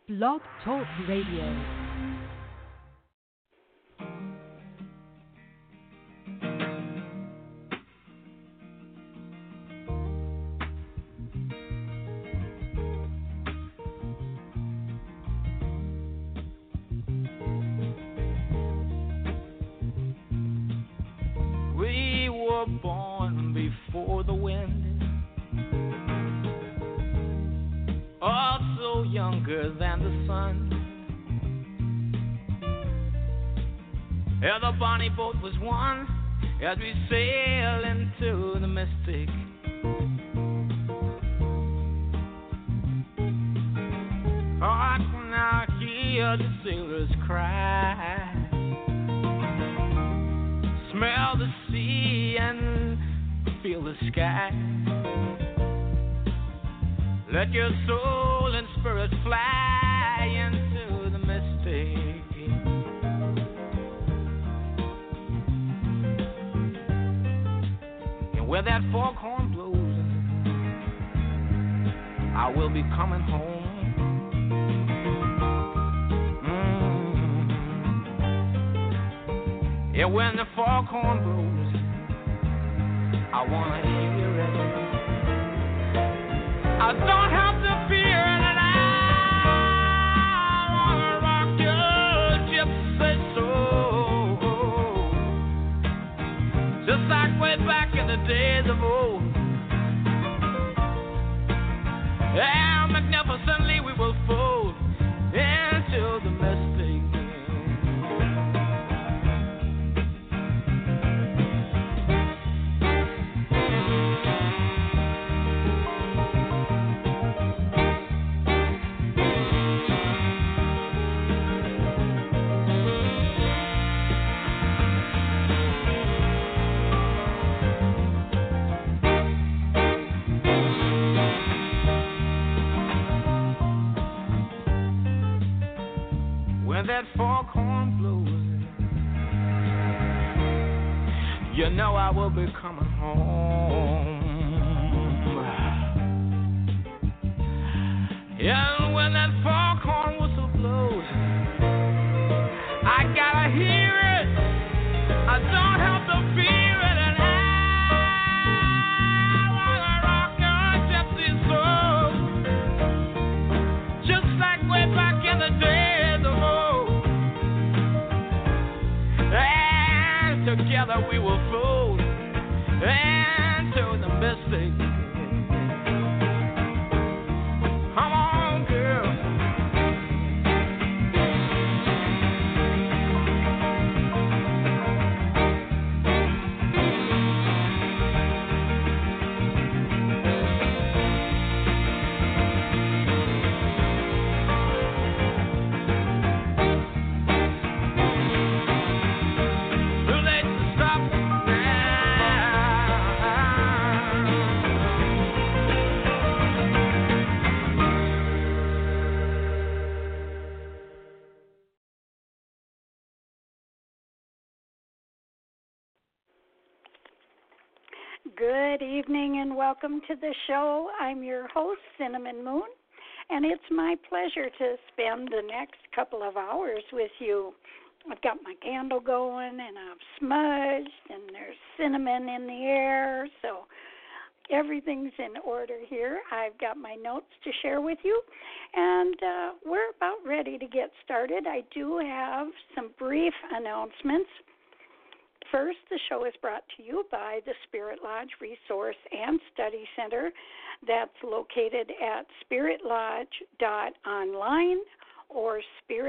Blog Talk Radio. We were born before the wind, also younger than the sun. Yeah, the bonnie boat was one as we sail into the mystic. Hark now, hear the sailors cry. Smell the sea and feel the sky. Let your soul and spirit fly into the mystic. And where that foghorn blows, I will be coming home. Yeah, when the foghorn blows, I wanna hear it. I don't have to fear it, and I wanna rock your gypsy soul, just like way back in the days of old. Yeah, magnificently we will fold into the mystic. When that foghorn blows, you know I will be coming home. Yeah, and when that foghorn whistle blows, I gotta hear it. I don't have to fear it, and I wanna rock your gypsy soul, just like way back in the days of old. And together we will fold into the mystic. Come on, girl. Too late to stop Good evening and welcome to the show. I'm your host, Cinnamon Moon, and it's my pleasure to spend the next couple of hours with you. I've got my candle going and I've smudged and there's cinnamon in the air, so everything's in order here. I've got my notes to share with you, and we're about ready to get started. I do have some brief announcements. First, the show is brought to you by the Spirit Lodge Resource and Study Center. That's located at spiritlodge.online or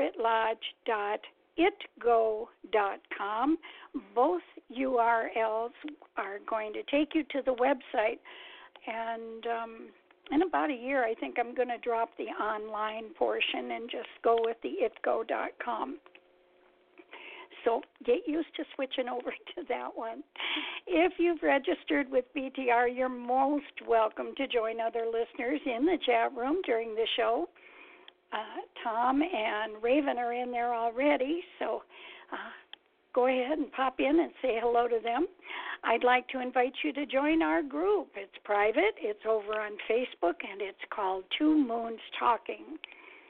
spiritlodge.itgo.com. Both URLs are going to take you to the website, and in about a year, I think I'm going to drop the online portion and just go with the itgo.com. So get used to switching over to that one. If you've registered with BTR, you're most welcome to join other listeners in the chat room during the show. Tom and Raven are in there already, so go ahead and pop in and say hello to them. I'd like to invite you to join our group. It's private. It's over on Facebook, and it's called Two Moons Talking.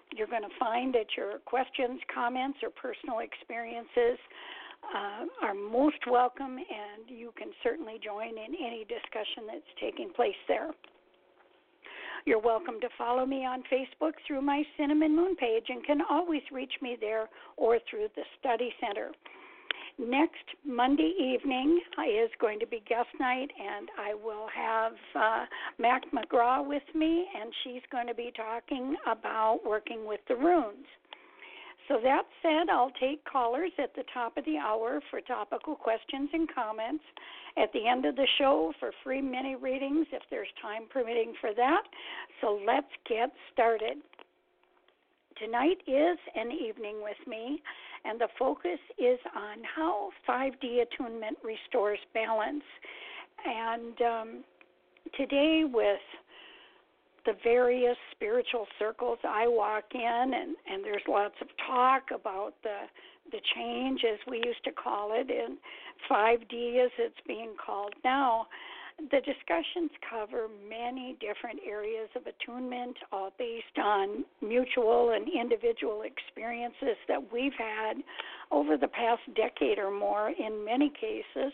You're going to find that your questions, comments, or personal experiences are most welcome, and you can certainly join in any discussion that's taking place there. You're welcome to follow me on Facebook through my Cinnamon Moon page and can always reach me there or through the Study Center. Next Monday evening is going to be guest night, and I will have Mac McGraw with me, and she's going to be talking about working with the runes. So that said, I'll take callers at the top of the hour for topical questions and comments. At the end of the show for free mini readings, if there's time permitting for that. So let's get started. Tonight is an evening with me, and the focus is on how 5D attunement restores balance. And today, with the various spiritual circles I walk in, and there's lots of talk about the change, as we used to call it, and 5D as it's being called now. The discussions cover many different areas of attunement, all based on mutual and individual experiences that we've had over the past decade or more in many cases.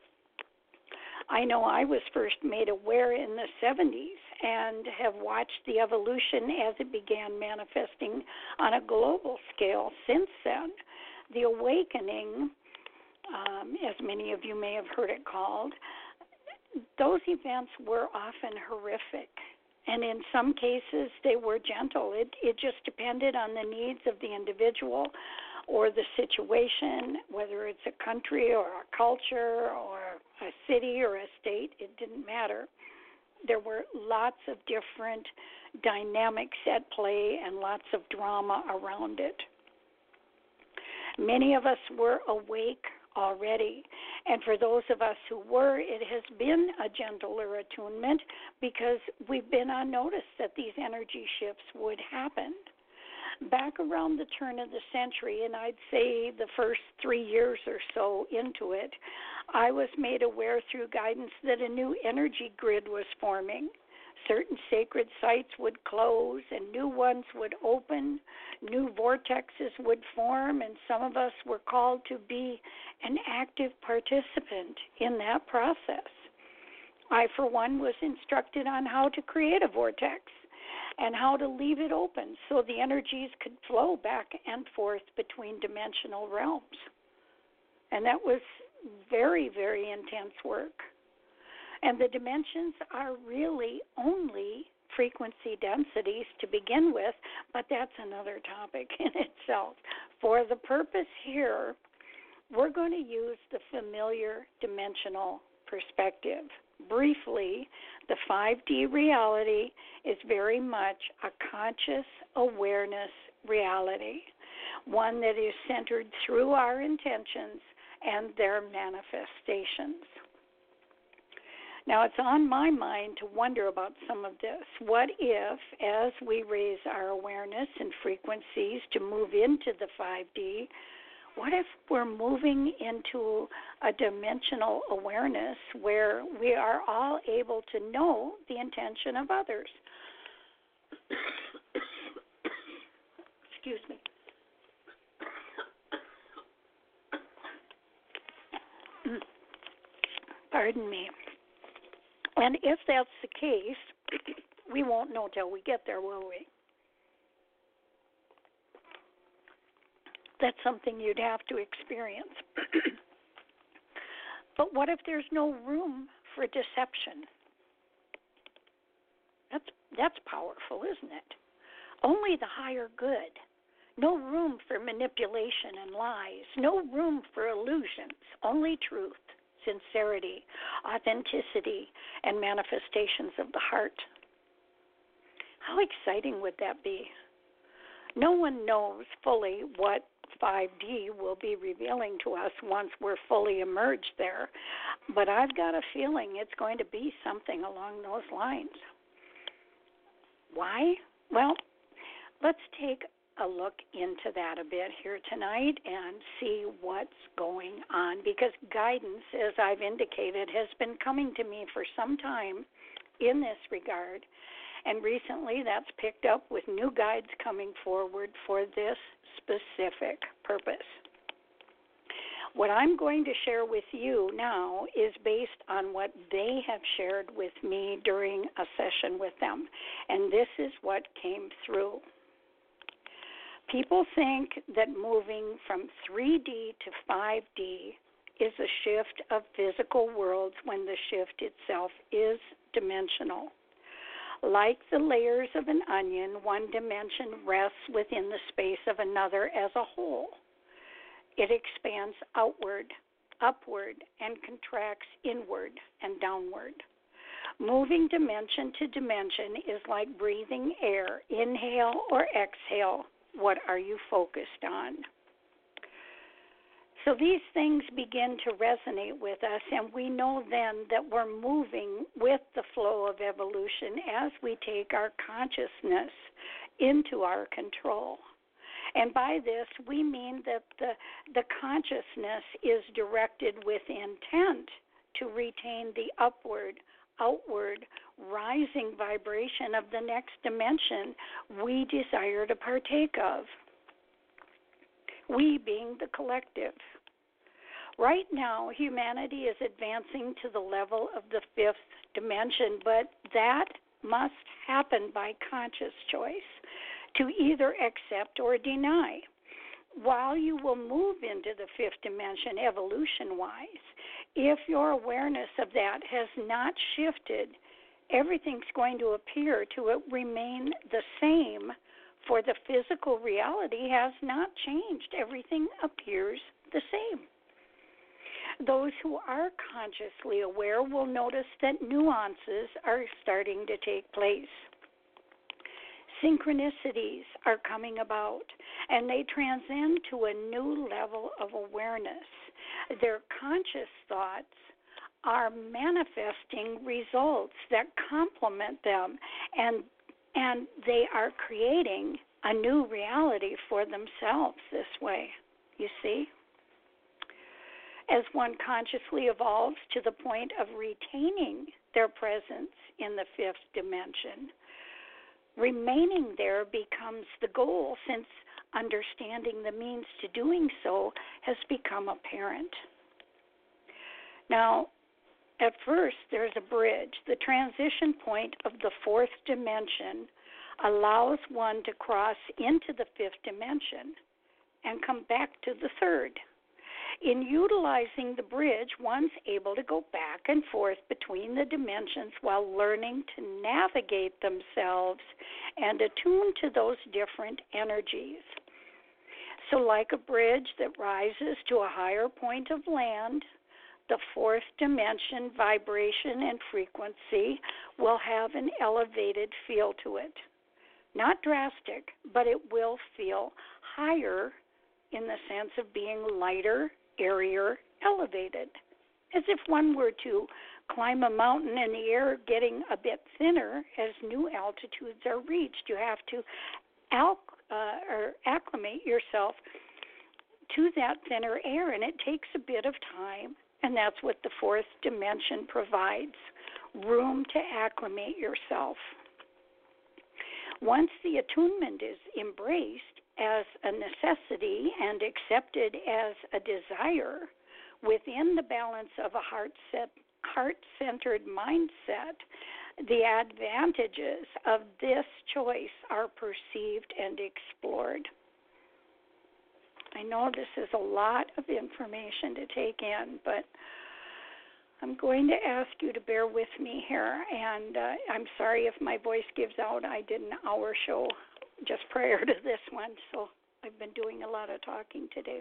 I know I was first made aware in the 70s and have watched the evolution as it began manifesting on a global scale since then. The awakening, as many of you may have heard it called, those events were often horrific, and in some cases they were gentle. It just depended on the needs of the individual or the situation, whether it's a country or a culture or a city or a state, it didn't matter. There were lots of different dynamics at play and lots of drama around it. Many of us were awake already, and for those of us who were, it has been a gentler attunement because we've been on notice that these energy shifts would happen. Back around the turn of the century, and I'd say the first 3 years or so into it, I was made aware through guidance that a new energy grid was forming. Certain sacred sites would close and new ones would open, new vortexes would form, and some of us were called to be an active participant in that process. I, for one, was instructed on how to create a vortex and how to leave it open so the energies could flow back and forth between dimensional realms. And that was very, very intense work. And the dimensions are really only frequency densities to begin with, but that's another topic in itself. For the purpose here, we're going to use the familiar dimensional perspective. Briefly, the 5D reality is very much a conscious awareness reality, one that is centered through our intentions and their manifestations. Now, it's on my mind to wonder about some of this. What if, as we raise our awareness and frequencies to move into the 5D, what if we're moving into a dimensional awareness where we are all able to know the intention of others? Excuse me. Pardon me. And if that's the case, we won't know till we get there, will we? That's something you'd have to experience. But what if there's no room for deception? That's powerful, isn't it? Only the higher good. No room for manipulation and lies. No room for illusions. Only truth, sincerity, authenticity, and manifestations of the heart. How exciting would that be? No one knows fully what 5D will be revealing to us once we're fully emerged there, but I've got a feeling it's going to be something along those lines. Why? Well, let's take a look into that a bit here tonight and see what's going on, because guidance, as I've indicated, has been coming to me for some time in this regard, And recently that's picked up with new guides coming forward for this specific purpose. What I'm going to share with you now is based on what they have shared with me during a session with them, and this is what came through. People think that moving from 3D to 5D is a shift of physical worlds when the shift itself is dimensional. Like the layers of an onion, one dimension rests within the space of another as a whole. It expands outward, upward, and contracts inward and downward. Moving dimension to dimension is like breathing air. Inhale or exhale. What are you focused on? So these things begin to resonate with us, and we know then that we're moving with the flow of evolution as we take our consciousness into our control. And by this, we mean that the consciousness is directed with intent to retain the upward, outward, rising vibration of the next dimension we desire to partake of. We being the collective. Right now, humanity is advancing to the level of the fifth dimension, but that must happen by conscious choice, to either accept or deny. While you will move into the fifth dimension evolution-wise, if your awareness of that has not shifted, everything's going to appear to remain the same, for the physical reality has not changed. Everything appears the same. Those who are consciously aware will notice that nuances are starting to take place. Synchronicities are coming about, and they transcend to a new level of awareness. Their conscious thoughts are manifesting results that complement them, and they are creating a new reality for themselves this way, you see? As one consciously evolves to the point of retaining their presence in the fifth dimension, remaining there becomes the goal, since understanding the means to doing so has become apparent. Now, at first, there's a bridge. The transition point of the fourth dimension allows one to cross into the fifth dimension and come back to the third. In utilizing the bridge, one's able to go back and forth between the dimensions while learning to navigate themselves and attune to those different energies. So like a bridge that rises to a higher point of land, the fourth dimension vibration and frequency will have an elevated feel to it. Not drastic, but it will feel higher in the sense of being lighter, airier, elevated, as if one were to climb a mountain in the air, getting a bit thinner as new altitudes are reached. You have to acclimate yourself to that thinner air, and it takes a bit of time, and that's what the fourth dimension provides, room to acclimate yourself. Once the attunement is embraced as a necessity and accepted as a desire within the balance of a heart-centered mindset, the advantages of this choice are perceived and explored. I know this is a lot of information to take in, but I'm going to ask you to bear with me here, and I'm sorry if my voice gives out. I did an hour show just prior to this one, so I've been doing a lot of talking today.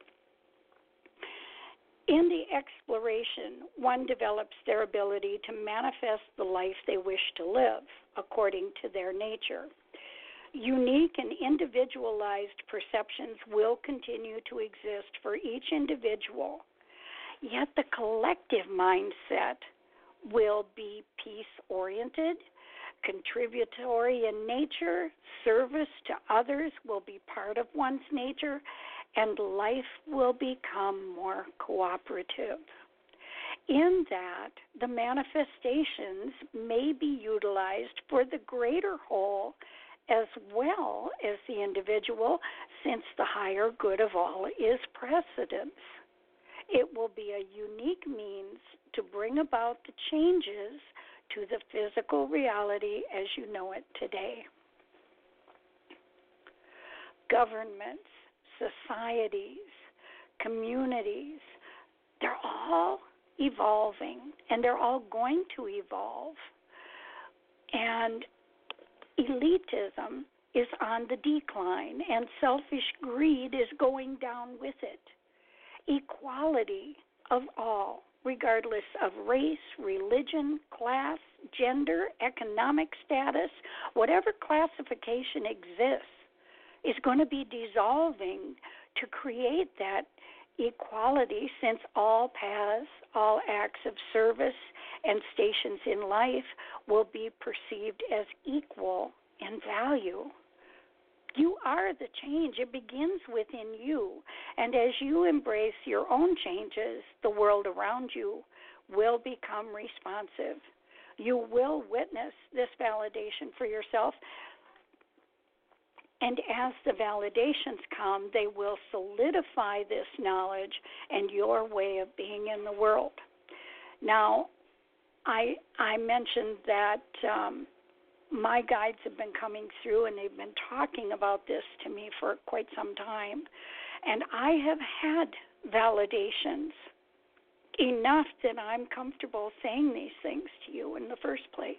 In the exploration, one develops their ability to manifest the life they wish to live according to their nature. Unique and individualized perceptions will continue to exist for each individual, yet the collective mindset will be peace-oriented, contributory in nature, service to others will be part of one's nature, and life will become more cooperative. In that, the manifestations may be utilized for the greater whole as well as the individual, since the higher good of all is precedence. It will be a unique means to bring about the changes to the physical reality as you know it today. Governments, societies, communities, they're all evolving, and they're all going to evolve. And elitism is on the decline, and selfish greed is going down with it. Equality of all, regardless of race, religion, class, gender, economic status, whatever classification exists, is going to be dissolving to create that equality, since all paths, all acts of service, and stations in life will be perceived as equal in value. You are the change. It begins within you. And as you embrace your own changes, the world around you will become responsive. You will witness this validation for yourself. And as the validations come, they will solidify this knowledge and your way of being in the world. Now, I mentioned that my guides have been coming through, and they've been talking about this to me for quite some time. And I have had validations enough that I'm comfortable saying these things to you in the first place.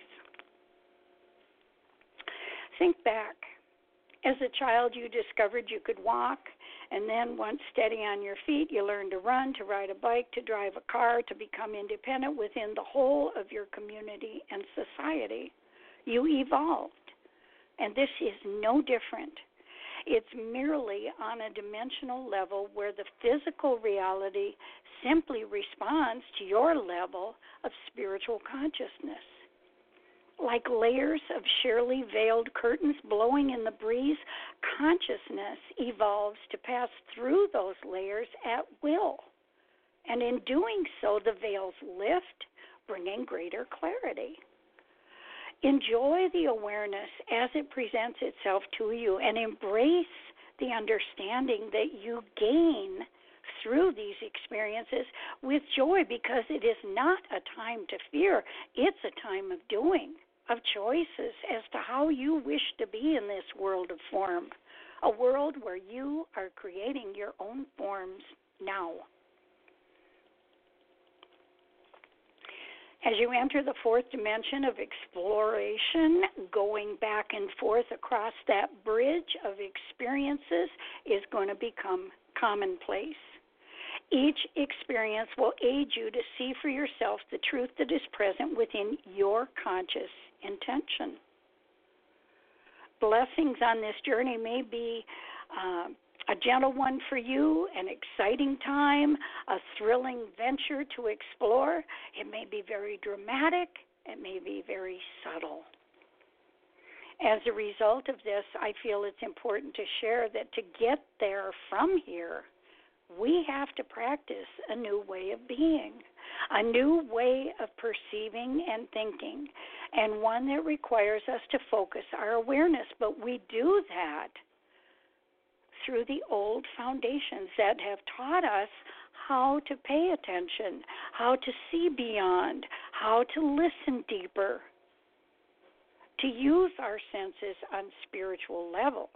Think back. As a child, you discovered you could walk, and then once steady on your feet, you learned to run, to ride a bike, to drive a car, to become independent within the whole of your community and society. You evolved, and this is no different. It's merely on a dimensional level where the physical reality simply responds to your level of spiritual consciousness. Like layers of sheerly veiled curtains blowing in the breeze, consciousness evolves to pass through those layers at will. And in doing so, the veils lift, bringing greater clarity. Enjoy the awareness as it presents itself to you, and embrace the understanding that you gain through these experiences with joy, because it is not a time to fear. It's a time of doing, of choices as to how you wish to be in this world of form, a world where you are creating your own forms now. As you enter the fourth dimension of exploration, going back and forth across that bridge of experiences is going to become commonplace. Each experience will aid you to see for yourself the truth that is present within your conscious intention. Blessings on this journey may be a gentle one for you, an exciting time, a thrilling venture to explore. It may be very dramatic. It may be very subtle. As a result of this, I feel it's important to share that to get there from here, we have to practice a new way of being, a new way of perceiving and thinking, and one that requires us to focus our awareness. But we do that through the old foundations that have taught us how to pay attention, how to see beyond, how to listen deeper, to use our senses on spiritual levels.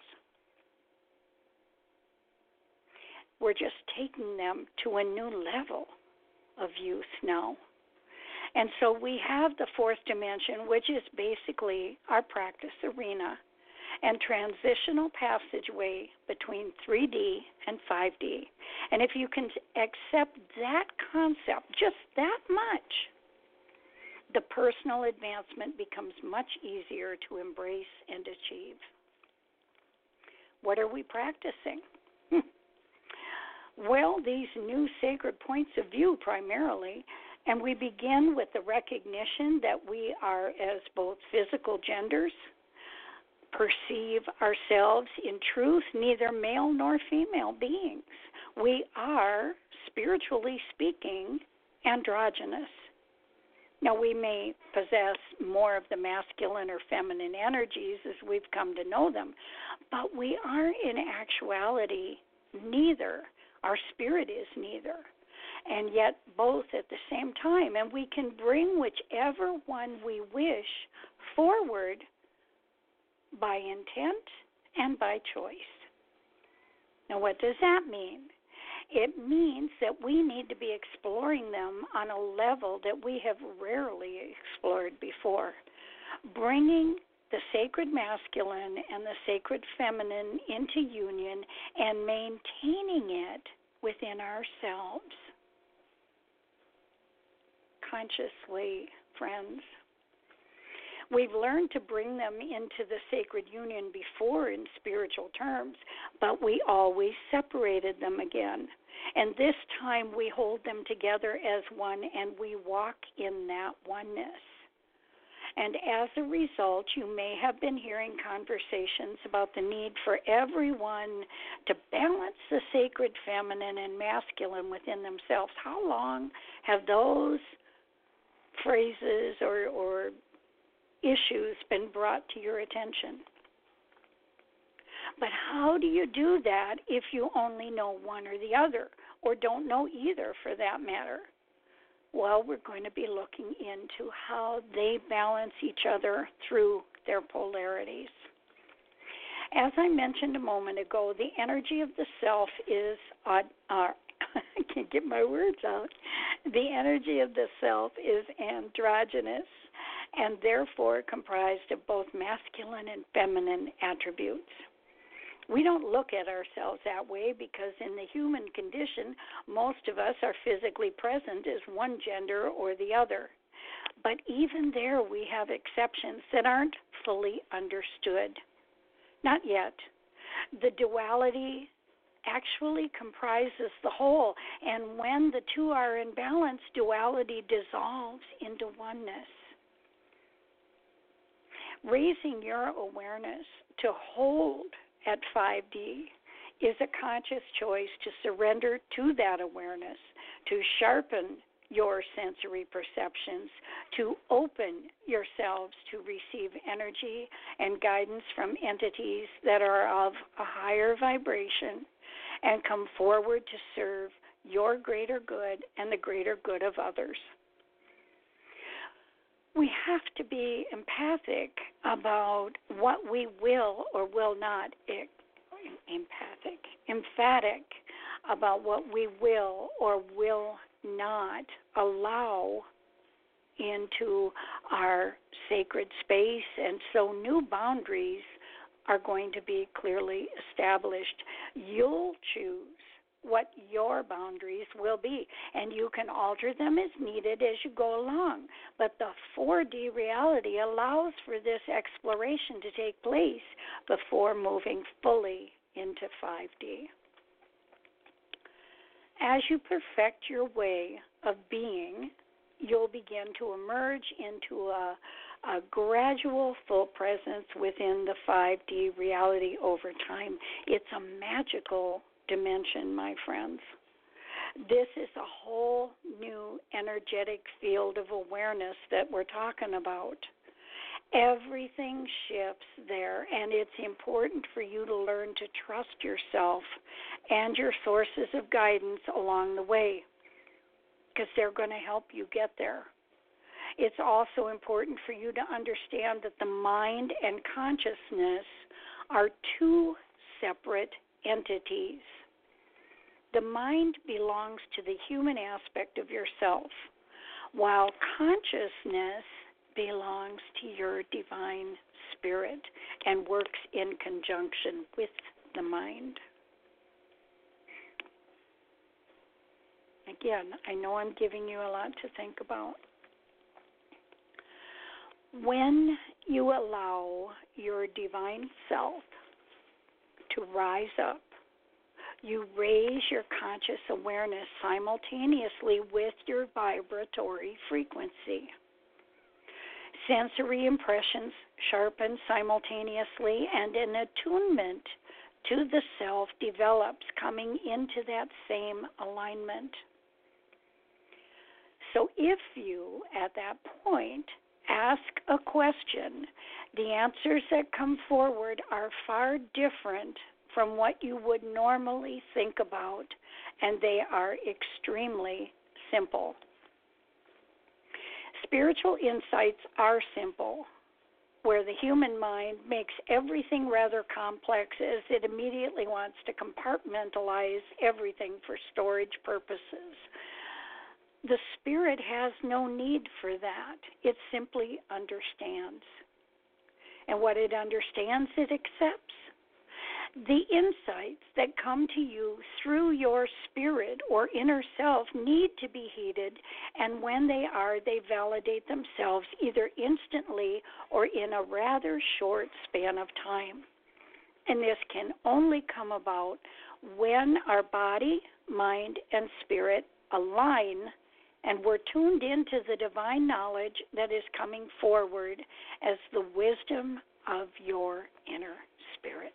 We're just taking them to a new level of use now. And so we have the fourth dimension, which is basically our practice arena and transitional passageway between 3D and 5D. And if you can accept that concept, just that much, the personal advancement becomes much easier to embrace and achieve. What are we practicing? Well, these new sacred points of view primarily, and we begin with the recognition that we are, as both physical genders, perceive ourselves in truth neither male nor female beings. We are, spiritually speaking, androgynous. Now, we may possess more of the masculine or feminine energies as we've come to know them, but we are in actuality neither. Our spirit is neither, and yet both at the same time. And we can bring whichever one we wish forward by intent and by choice. Now, what does that mean? It means that we need to be exploring them on a level that we have rarely explored before, bringing the sacred masculine and the sacred feminine into union and maintaining it within ourselves. Consciously, friends. We've learned to bring them into the sacred union before in spiritual terms, but we always separated them again. And this time we hold them together as one, and we walk in that oneness. And as a result, you may have been hearing conversations about the need for everyone to balance the sacred feminine and masculine within themselves. How long have those phrases or issues been brought to your attention? But how do you do that if you only know one or the other, or don't know either for that matter? Well, we're going to be looking into how they balance each other through their polarities. As I mentioned a moment ago, the energy of the self is, I can't get my words out. The energy of the self is androgynous and therefore comprised of both masculine and feminine attributes. We don't look at ourselves that way because in the human condition, most of us are physically present as one gender or the other. But even there, we have exceptions that aren't fully understood. Not yet. The duality actually comprises the whole, and when the two are in balance, duality dissolves into oneness. Raising your awareness to hold at 5D is a conscious choice to surrender to that awareness, to sharpen your sensory perceptions, to open yourselves to receive energy and guidance from entities that are of a higher vibration and come forward to serve your greater good and the greater good of others. We have to be emphatic about what we will or will not, emphatic about what we will or will not allow into our sacred space, and so new boundaries are going to be clearly established. You'll choose what your boundaries will be, and you can alter them as needed as you go along. But the 4D reality allows for this exploration to take place before moving fully into 5D. As you perfect your way of being, you'll begin to emerge into a gradual full presence within the 5D reality over time. It's a magical dimension, my friends. This is a whole new energetic field of awareness that we're talking about. Everything shifts there, and it's important for you to learn to trust yourself and your sources of guidance along the way, because they're going to help you get there. It's also important for you to understand that the mind and consciousness are two separate entities. The mind belongs to the human aspect of yourself, while consciousness belongs to your divine spirit and works in conjunction with the mind. Again, I know I'm giving you a lot to think about. When you allow your divine self to rise up, you raise your conscious awareness simultaneously with your vibratory frequency. Sensory impressions sharpen simultaneously, and an attunement to the self develops, coming into that same alignment. So if you, at that point, ask a question, the answers that come forward are far different from what you would normally think about, and they are extremely simple. Spiritual insights are simple, where the human mind makes everything rather complex as it immediately wants to compartmentalize everything for storage purposes. The spirit has no need for that. It simply understands. And what it understands, it accepts. The insights that come to you through your spirit or inner self need to be heeded, and when they are, they validate themselves either instantly or in a rather short span of time. And this can only come about when our body, mind, and spirit align and we're tuned into the divine knowledge that is coming forward as the wisdom of your inner spirit.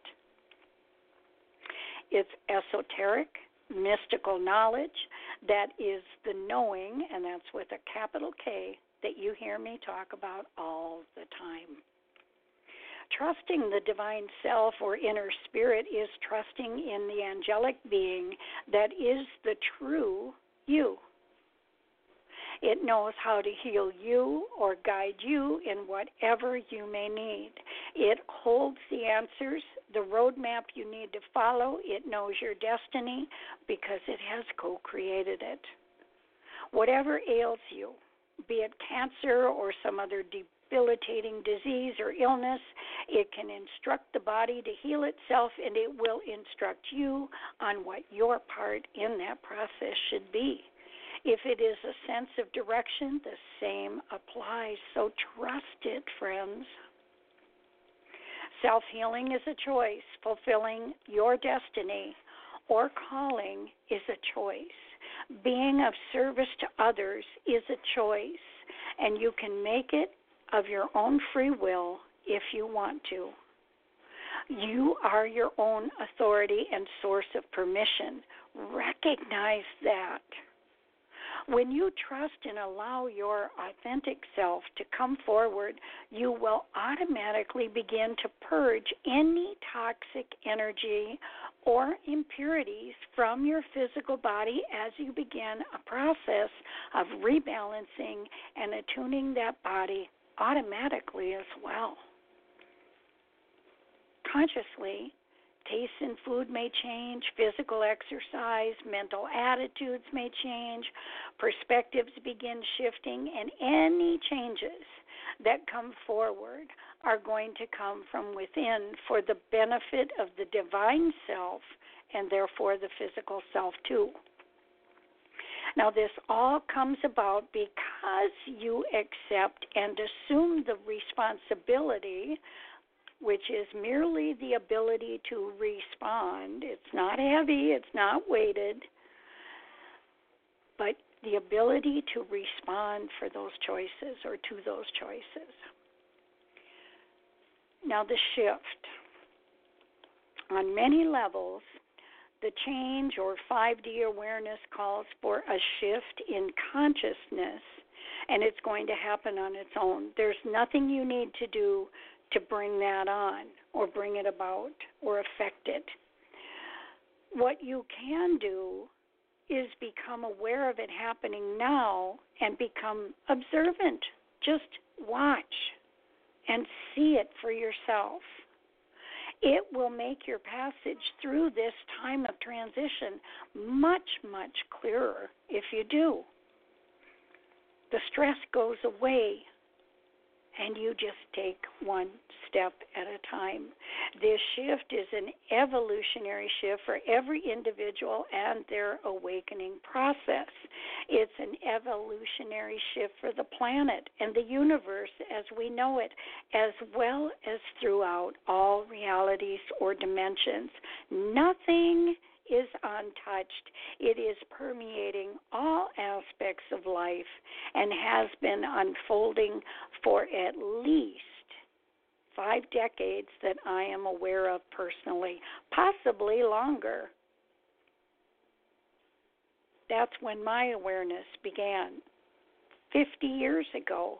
It's esoteric, mystical knowledge that is the knowing, and that's with a capital K, that you hear me talk about all the time. Trusting the divine self or inner spirit is trusting in the angelic being that is the true you. It knows how to heal you or guide you in whatever you may need. It holds the answers, the roadmap you need to follow. It knows your destiny because it has co-created it. Whatever ails you, be it cancer or some other debilitating disease or illness, it can instruct the body to heal itself, and it will instruct you on what your part in that process should be. If it is a sense of direction, the same applies. So trust it, friends. Self-healing is a choice. Fulfilling your destiny or calling is a choice. Being of service to others is a choice, and you can make it of your own free will if you want to. You are your own authority and source of permission. Recognize that. When you trust and allow your authentic self to come forward, you will automatically begin to purge any toxic energy or impurities from your physical body as you begin a process of rebalancing and attuning that body automatically as well. Consciously, tastes in food may change, physical exercise, mental attitudes may change, perspectives begin shifting, and any changes that come forward are going to come from within for the benefit of the divine self and therefore the physical self too. Now, this all comes about because you accept and assume the responsibility, which is merely the ability to respond. It's not heavy, it's not weighted, but the ability to respond for those choices or to those choices. Now, the shift. On many levels, the change or 5D awareness calls for a shift in consciousness, and it's going to happen on its own. There's nothing you need to do to bring that on or bring it about or affect it. What you can do is become aware of it happening now and become observant. Just watch and see it for yourself. It will make your passage through this time of transition much, much clearer if you do. The stress goes away, and you just take one step at a time. This shift is an evolutionary shift for every individual and their awakening process. It's an evolutionary shift for the planet and the universe as we know it, as well as throughout all realities or dimensions. Nothing is untouched. It is permeating all aspects of life and has been unfolding for at least 5 decades that I am aware of personally, possibly longer. That's when my awareness began. 50 years ago.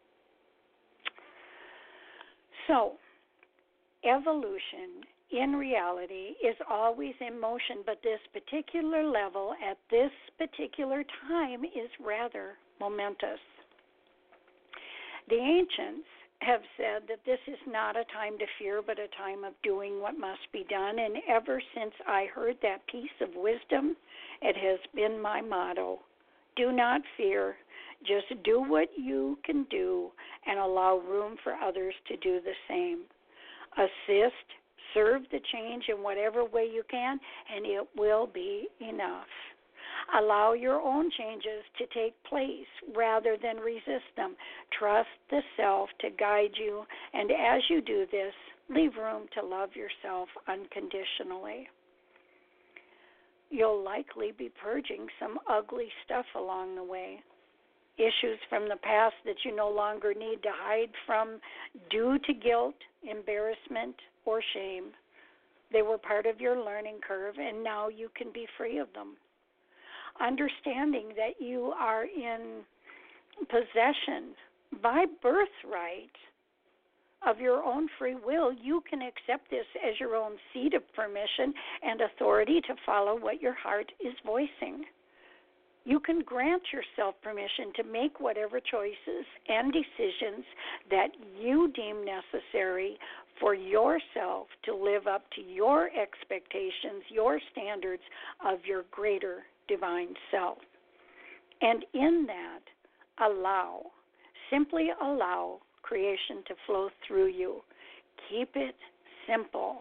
So, evolution in reality is always in motion, but this particular level at this particular time is rather momentous. The ancients have said that this is not a time to fear, but a time of doing what must be done. And ever since I heard that piece of wisdom, it has been my motto. Do not fear. Just do what you can do and allow room for others to do the same. Assist, serve the change in whatever way you can, and it will be enough. Allow your own changes to take place rather than resist them. Trust the self to guide you, and as you do this, leave room to love yourself unconditionally. You'll likely be purging some ugly stuff along the way. Issues from the past that you no longer need to hide from due to guilt, embarrassment, or shame. They were part of your learning curve, and now you can be free of them. Understanding that you are in possession by birthright of your own free will, you can accept this as your own seat of permission and authority to follow what your heart is voicing. You can grant yourself permission to make whatever choices and decisions that you deem necessary for yourself to live up to your expectations, your standards of your greater divine self. And in that, simply allow creation to flow through you. Keep it simple.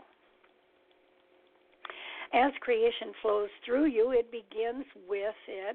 As creation flows through you, it begins with it,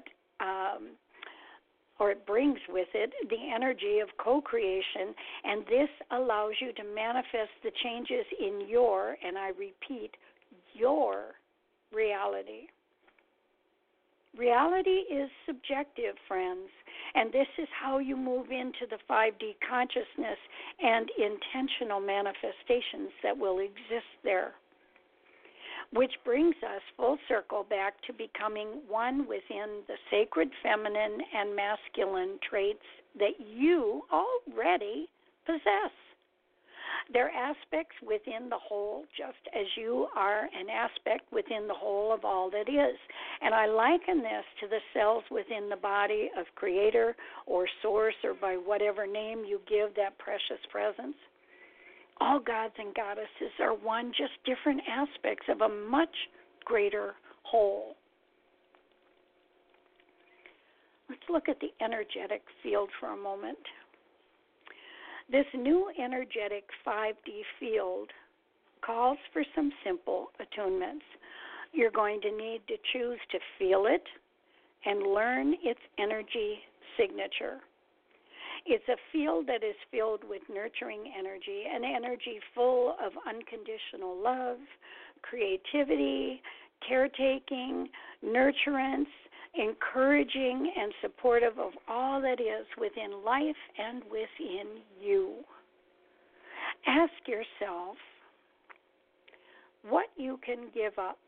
it brings with it the energy of co-creation, and this allows you to manifest the changes in your, and I repeat, your reality. Reality is subjective, friends, and this is how you move into the 5D consciousness and intentional manifestations that will exist there. Which brings us full circle back to becoming one within the sacred feminine and masculine traits that you already possess. They're aspects within the whole, just as you are an aspect within the whole of all that is. And I liken this to the cells within the body of Creator or Source, or by whatever name you give that precious presence. All gods and goddesses are one, just different aspects of a much greater whole. Let's look at the energetic field for a moment. This new energetic 5D field calls for some simple attunements. You're going to need to choose to feel it and learn its energy signature. It's a field that is filled with nurturing energy, an energy full of unconditional love, creativity, caretaking, nurturance, encouraging and supportive of all that is within life and within you. Ask yourself what you can give up.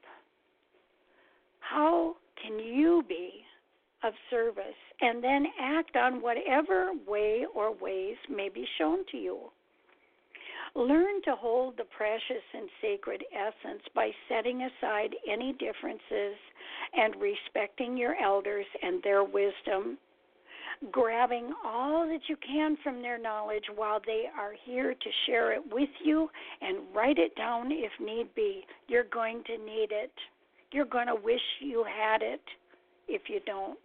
How can you be of service, and then act on whatever way or ways may be shown to you. Learn to hold the precious and sacred essence by setting aside any differences and respecting your elders and their wisdom, grabbing all that you can from their knowledge while they are here to share it with you, and write it down if need be. You're going to need it. You're going to wish you had it if you don't.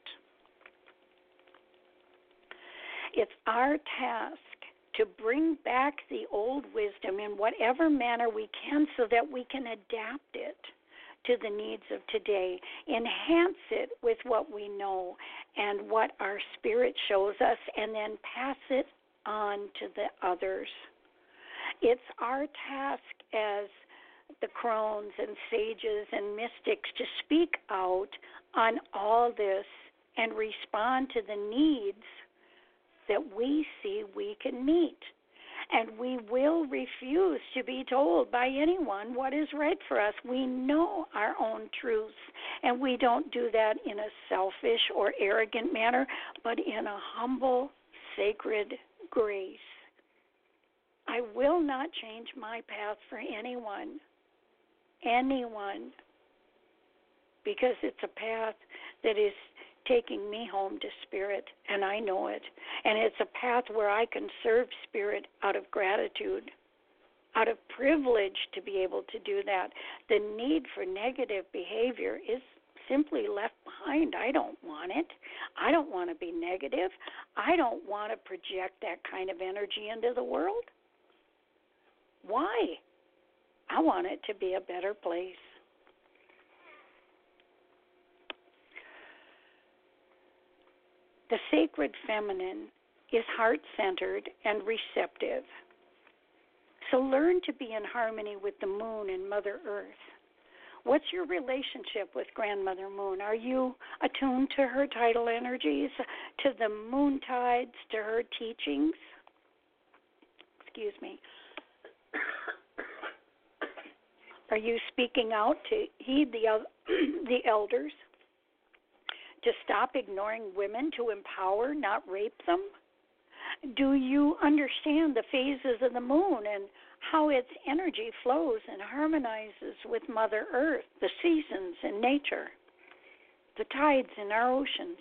It's our task to bring back the old wisdom in whatever manner we can so that we can adapt it to the needs of today, enhance it with what we know and what our spirit shows us, and then pass it on to the others. It's our task as the crones and sages and mystics to speak out on all this and respond to the needs that we see we can meet. And we will refuse to be told by anyone what is right for us. We know our own truths, and we don't do that in a selfish or arrogant manner, but in a humble, sacred grace. I will not change my path for anyone, because it's a path that is taking me home to Spirit, and I know it. And it's a path where I can serve Spirit out of gratitude, out of privilege to be able to do that. The need for negative behavior is simply left behind. I don't want it. I don't want to be negative. I don't want to project that kind of energy into the world. Why? I want it to be a better place. The sacred feminine is heart-centered and receptive. So learn to be in harmony with the moon and Mother Earth. What's your relationship with Grandmother Moon? Are you attuned to her tidal energies, to the moon tides, to her teachings? Excuse me. Are you speaking out to heed the elders? To stop ignoring women, to empower, not rape them? Do you understand the phases of the moon and how its energy flows and harmonizes with Mother Earth, the seasons and nature, the tides in our oceans?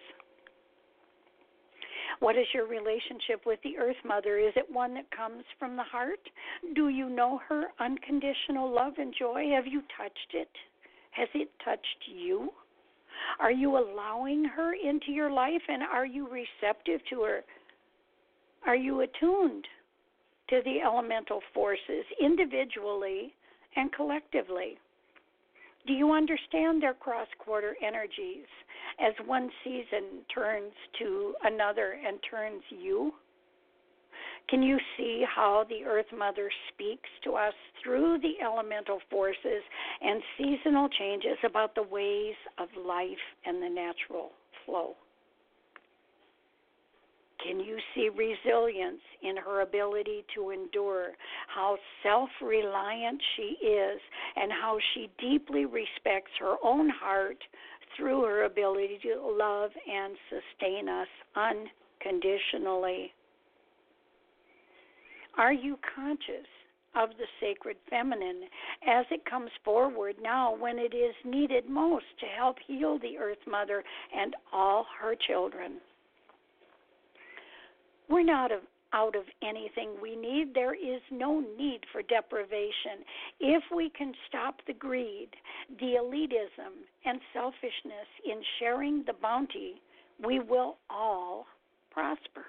What is your relationship with the Earth Mother? Is it one that comes from the heart? Do you know her unconditional love and joy? Have you touched it? Has it touched you? Are you allowing her into your life, and are you receptive to her? Are you attuned to the elemental forces individually and collectively? Do you understand their cross-quarter energies as one season turns to another and turns you? Can you see how the Earth Mother speaks to us through the elemental forces and seasonal changes about the ways of life and the natural flow? Can you see resilience in her ability to endure, how self-reliant she is, and how she deeply respects her own heart through her ability to love and sustain us unconditionally? Are you conscious of the sacred feminine as it comes forward now when it is needed most to help heal the Earth Mother and all her children? We're not out of anything we need. There is no need for deprivation. If we can stop the greed, the elitism, and selfishness in sharing the bounty, we will all prosper.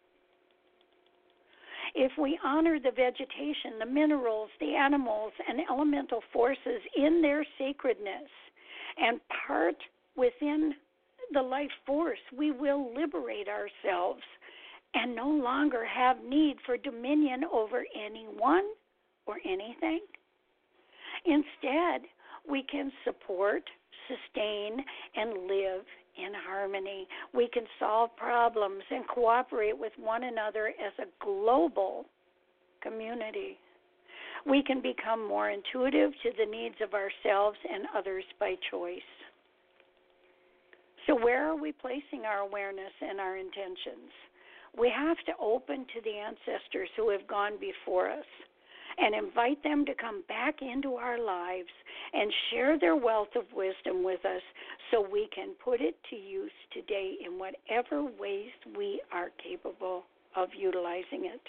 If we honor the vegetation, the minerals, the animals, and elemental forces in their sacredness and part within the life force, we will liberate ourselves and no longer have need for dominion over anyone or anything. Instead, we can support, sustain, and live in harmony. We can solve problems and cooperate with one another as a global community. We can become more intuitive to the needs of ourselves and others by choice. So where are we placing our awareness and our intentions? We have to open to the ancestors who have gone before us and invite them to come back into our lives and share their wealth of wisdom with us so we can put it to use today in whatever ways we are capable of utilizing it.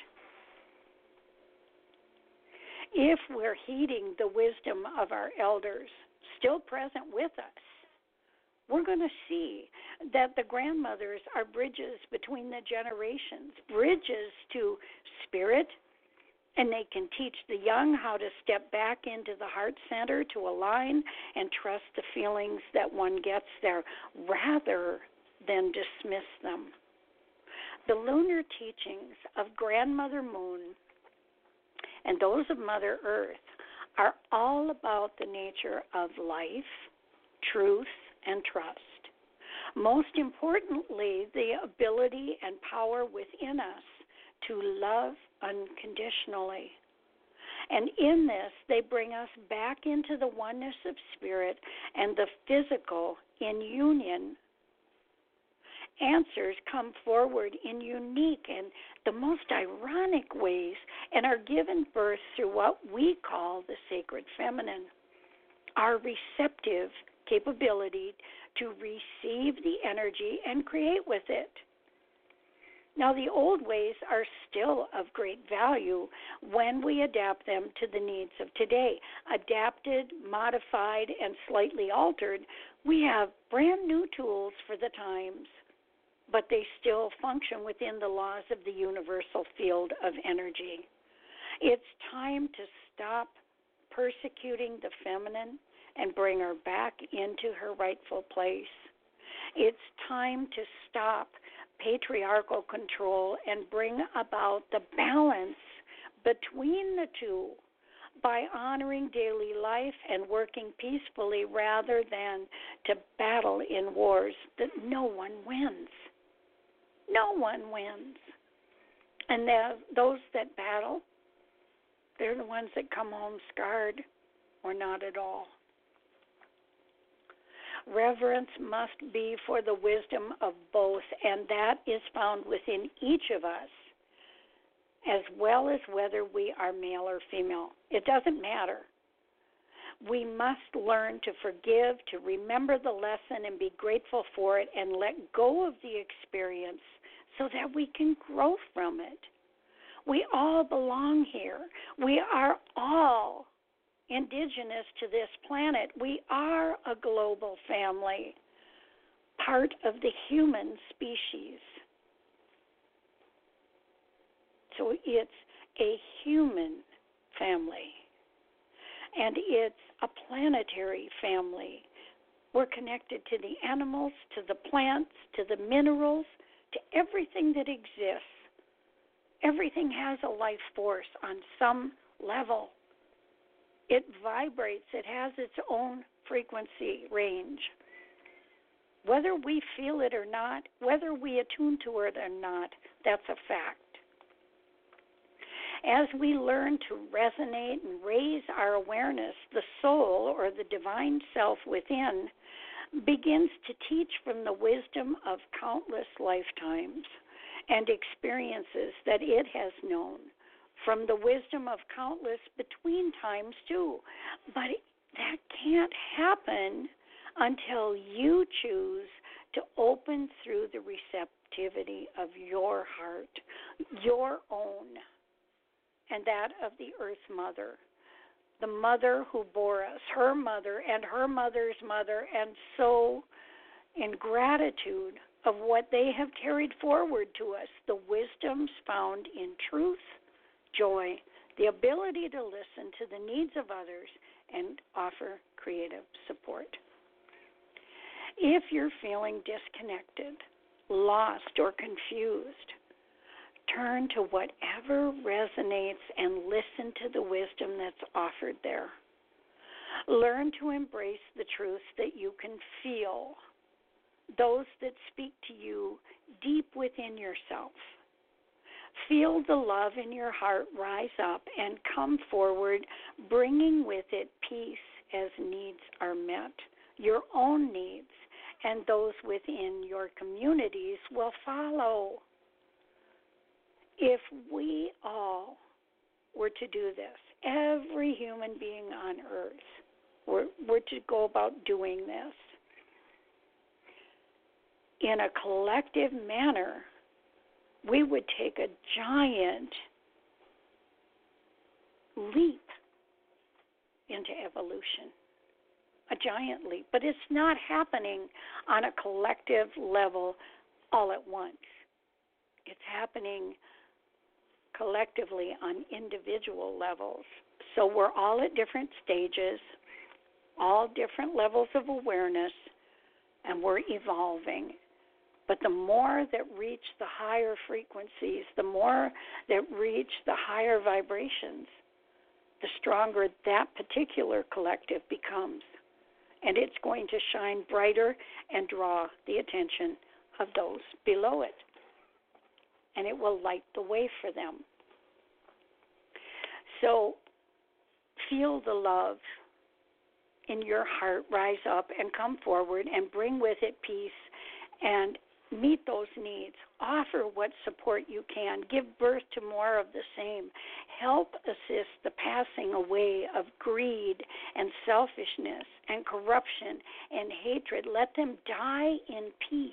If we're heeding the wisdom of our elders still present with us, we're going to see that the grandmothers are bridges between the generations, bridges to spirit, and they can teach the young how to step back into the heart center to align and trust the feelings that one gets there rather than dismiss them. The lunar teachings of Grandmother Moon and those of Mother Earth are all about the nature of life, truth, and trust. Most importantly, the ability and power within us to love unconditionally. And in this, they bring us back into the oneness of spirit and the physical in union. Answers come forward in unique and the most ironic ways and are given birth through what we call the sacred feminine, our receptive capability to receive the energy and create with it. Now, the old ways are still of great value when we adapt them to the needs of today. Adapted, modified, and slightly altered, we have brand new tools for the times, but they still function within the laws of the universal field of energy. It's time to stop persecuting the feminine and bring her back into her rightful place. It's time to stop patriarchal control and bring about the balance between the two by honoring daily life and working peacefully rather than to battle in wars that no one wins. No one wins. And those that battle, they're the ones that come home scarred or not at all. Reverence must be for the wisdom of both, and that is found within each of us, as well as whether we are male or female. It doesn't matter. We must learn to forgive, to remember the lesson and be grateful for it, and let go of the experience so that we can grow from it. We all belong here. We are all indigenous to this planet. We are a global family, part of the human species. So it's a human family, and it's a planetary family. We're connected to the animals, to the plants, to the minerals, to everything that exists. Everything has a life force on some level. It vibrates. It has its own frequency range. Whether we feel it or not, whether we attune to it or not, that's a fact. As we learn to resonate and raise our awareness, the soul, or the divine self within, begins to teach from the wisdom of countless lifetimes and experiences that it has known, from the wisdom of countless between times too. But that can't happen until you choose to open through the receptivity of your heart, your own, and that of the Earth Mother, the mother who bore us, her mother and her mother's mother, and so in gratitude of what they have carried forward to us, the wisdoms found in truth, joy, the ability to listen to the needs of others, and offer creative support. If you're feeling disconnected, lost, or confused, turn to whatever resonates and listen to the wisdom that's offered there. Learn to embrace the truths that you can feel, those that speak to you deep within yourself. Feel the love in your heart rise up and come forward, bringing with it peace as needs are met. Your own needs and those within your communities will follow. If we all were to do this, every human being on earth were to go about doing this in a collective manner, we would take a giant leap into evolution, a giant leap. But it's not happening on a collective level all at once. It's happening collectively on individual levels. So we're all at different stages, all different levels of awareness, and we're evolving. But the more that reach the higher frequencies, the more that reach the higher vibrations, the stronger that particular collective becomes. And it's going to shine brighter and draw the attention of those below it. and it will light the way for them. So feel the love in your heart rise up and come forward and bring with it peace and meet those needs. Offer what support you can. Give birth to more of the same. Help assist the passing away of greed and selfishness and corruption and hatred. Let them die in peace.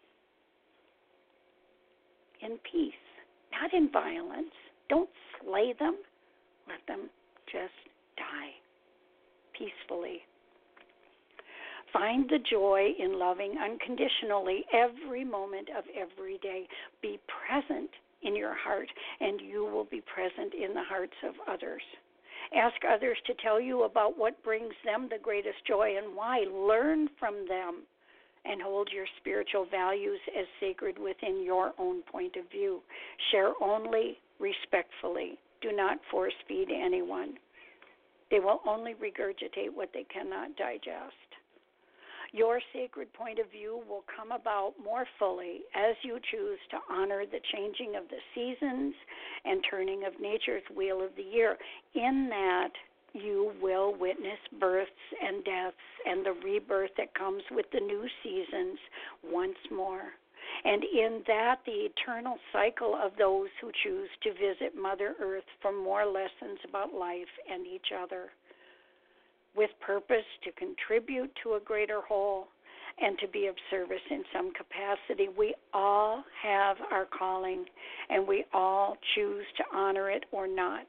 In peace, not in violence. Don't slay them. Let them just die peacefully. Find the joy in loving unconditionally every moment of every day. Be present in your heart, and you will be present in the hearts of others. Ask others to tell you about what brings them the greatest joy and why. Learn from them and hold your spiritual values as sacred within your own point of view. Share only respectfully. Do not force feed anyone. They will only regurgitate what they cannot digest. Your sacred point of view will come about more fully as you choose to honor the changing of the seasons and turning of nature's wheel of the year. In that, you will witness births and deaths and the rebirth that comes with the new seasons once more. And in that, the eternal cycle of those who choose to visit Mother Earth for more lessons about life and each other, with purpose to contribute to a greater whole and to be of service in some capacity. We all have our calling, and we all choose to honor it or not.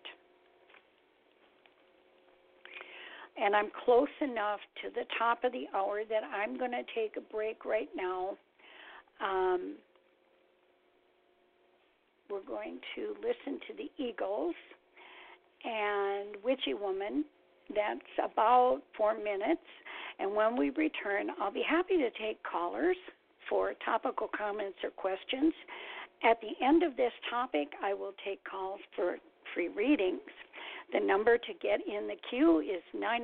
And I'm close enough to the top of the hour that I'm going to take a break right now. We're going to listen to the Eagles and Witchy Woman. That's about 4 minutes. And when we return, I'll be happy to take callers for topical comments or questions. At the end of this topic, I will take calls for free readings. The number to get in the queue is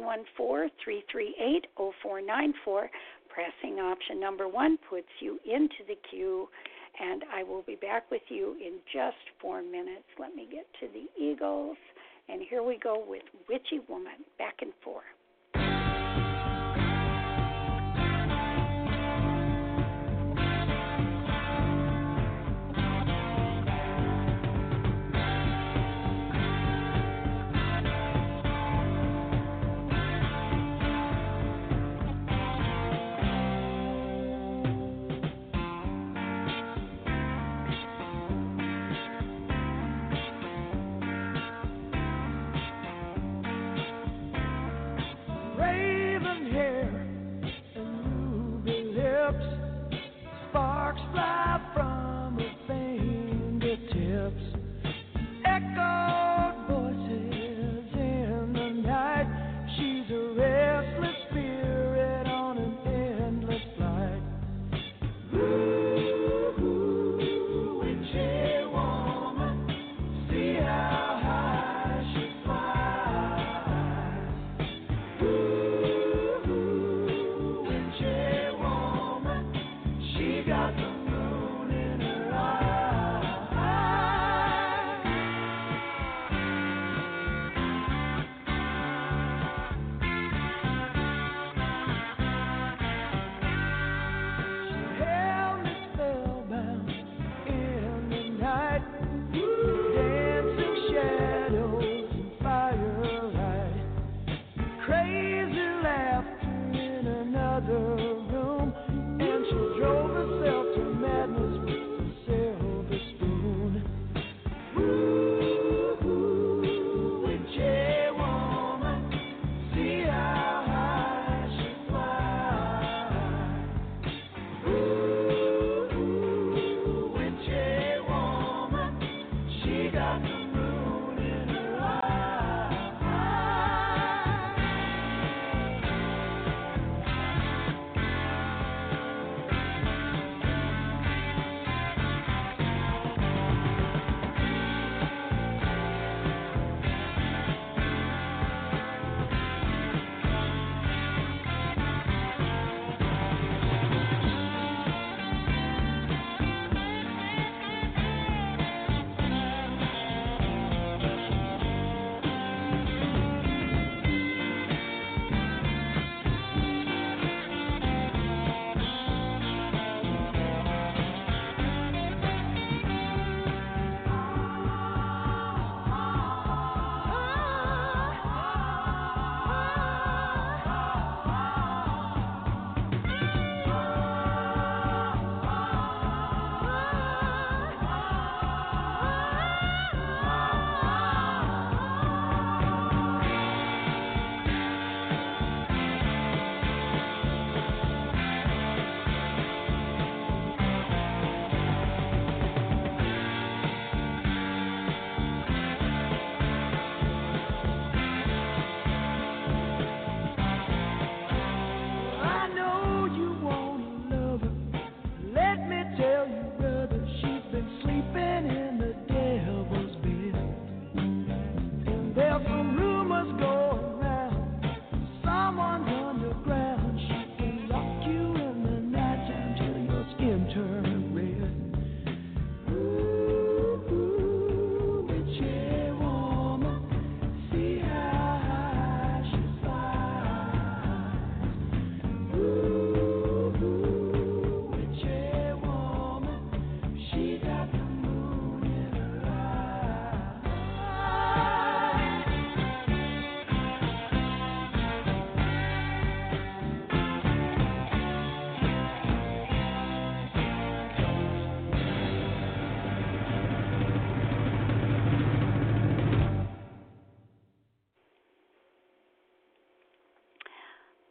914-338-0494. Pressing option number 1 puts you into the queue, and I will be back with you in just 4 minutes. Let me get to the Eagles, and here we go with Witchy Woman, back in 4.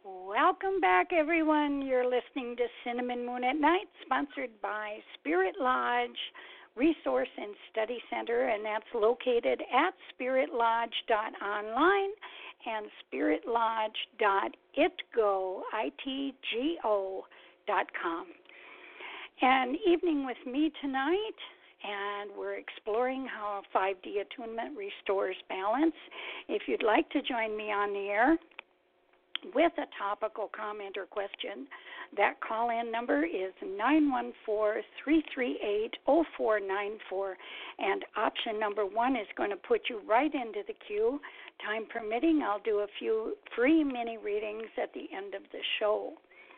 Welcome back, everyone. You're listening to Cinnamon Moon at Night, sponsored by Spirit Lodge Resource and Study Center, and that's located at spiritlodge.online and spiritlodge.itgo.com. And evening with me tonight, and we're exploring how 5D attunement restores balance. If you'd like to join me on the air with a topical comment or question, that call-in number is 914-338-0494, and option number 1 is going to put you right into the queue. Time permitting, I'll do a few free mini readings at the end of the show.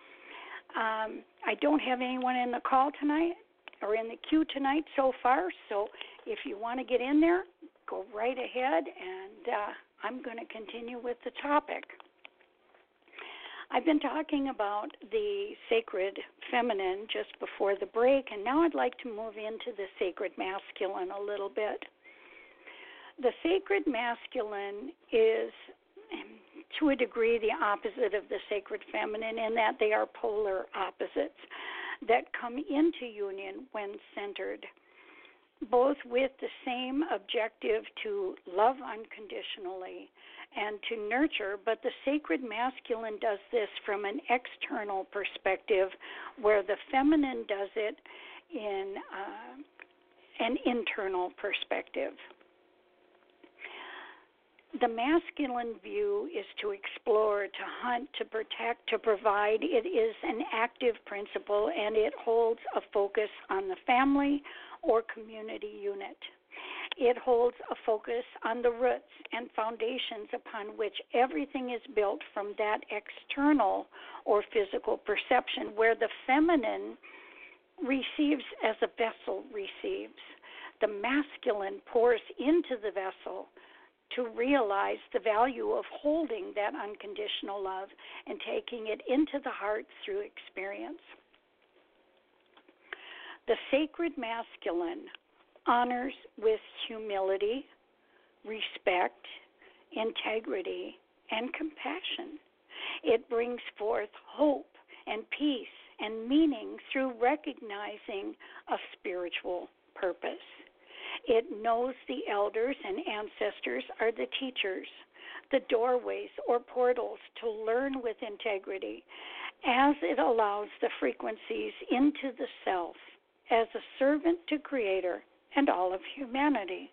I don't have anyone in the call tonight or in the queue tonight so far, so if you want to get in there, go right ahead, and I'm going to continue with the topic. I've been talking about the sacred feminine just before the break, and now I'd like to move into the sacred masculine a little bit. The sacred masculine is, to a degree, the opposite of the sacred feminine in that they are polar opposites that come into union when centered, both with the same objective to love unconditionally and to nurture, but the sacred masculine does this from an external perspective, where the feminine does it in an internal perspective. The masculine view is to explore, to hunt, to protect, to provide. It is an active principle, and it holds a focus on the family or community unit. It holds a focus on the roots and foundations upon which everything is built from that external or physical perception, where the feminine receives as a vessel receives. The masculine pours into the vessel to realize the value of holding that unconditional love and taking it into the heart through experience. The sacred masculine honors with humility, respect, integrity, and compassion. It brings forth hope and peace and meaning through recognizing a spiritual purpose. It knows the elders and ancestors are the teachers, the doorways or portals to learn with integrity, as it allows the frequencies into the self as a servant to Creator and all of humanity.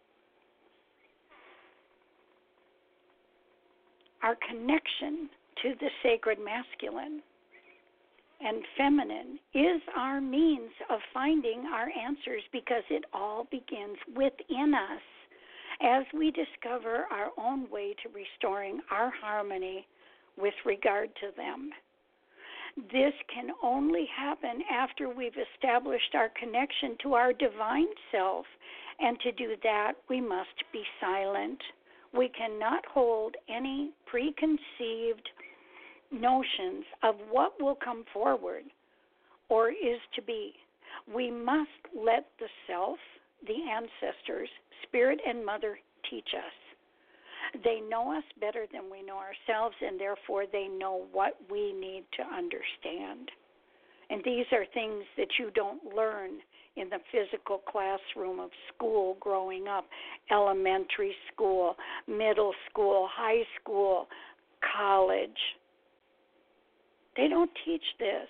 Our connection to the sacred masculine and feminine is our means of finding our answers, because it all begins within us as we discover our own way to restoring our harmony with regard to them. This can only happen after we've established our connection to our divine self, and to do that, we must be silent. We cannot hold any preconceived notions of what will come forward or is to be. We must let the self, the ancestors, Spirit, and Mother teach us. They know us better than we know ourselves, and therefore they know what we need to understand. And these are things that you don't learn in the physical classroom of school growing up, elementary school, middle school, high school, college. They don't teach this.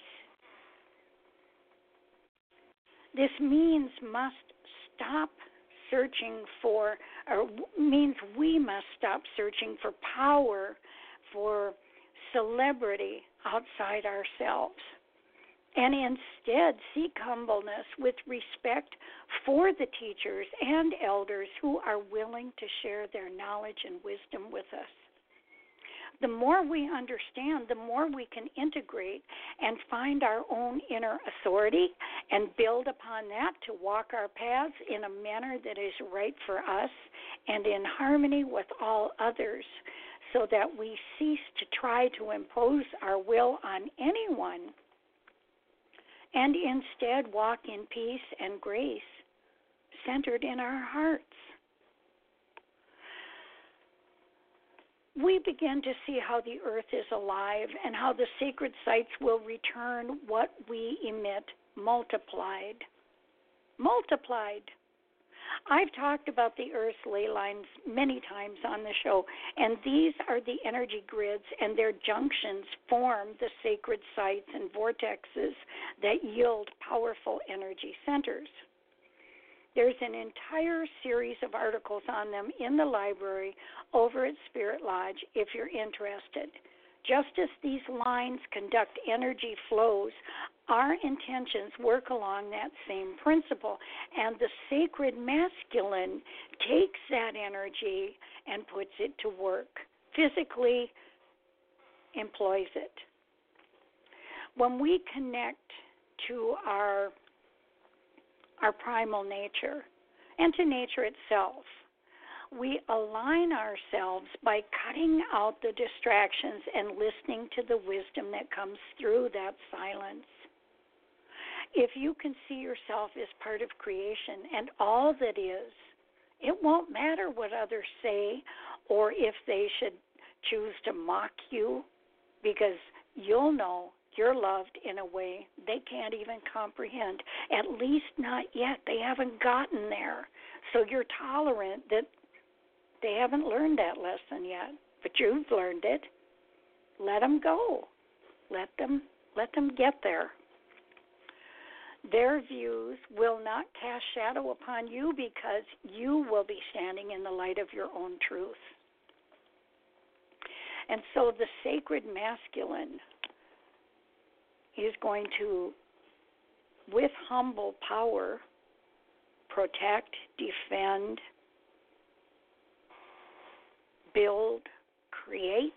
This means must stop searching for, or means we must stop searching for power, for celebrity outside ourselves, and instead seek humbleness with respect for the teachers and elders who are willing to share their knowledge and wisdom with us. The more we understand, the more we can integrate and find our own inner authority and build upon that to walk our paths in a manner that is right for us and in harmony with all others, so that we cease to try to impose our will on anyone and instead walk in peace and grace centered in our hearts. we begin to see how the earth is alive and how the sacred sites will return what we emit multiplied. Multiplied. I've talked about the Earth's ley lines many times on the show, and these are the energy grids, and their junctions form the sacred sites and vortexes that yield powerful energy centers. There's an entire series of articles on them in the library over at Spirit Lodge if you're interested. Just as these lines conduct energy flows, our intentions work along that same principle, and the sacred masculine takes that energy and puts it to work, physically employs it. When we connect to our primal nature and to nature itself, we align ourselves by cutting out the distractions and listening to the wisdom that comes through that silence. If you can see yourself as part of creation and all that is, it won't matter what others say or if they should choose to mock you, because you'll know you're loved in a way they can't even comprehend, at least not yet. They haven't gotten there. So you're tolerant that they haven't learned that lesson yet, but you've learned it. Let them go. Let them get there. Their views will not cast shadow upon you because you will be standing in the light of your own truth. And so the sacred masculine is going to, with humble power, protect, defend, build, create.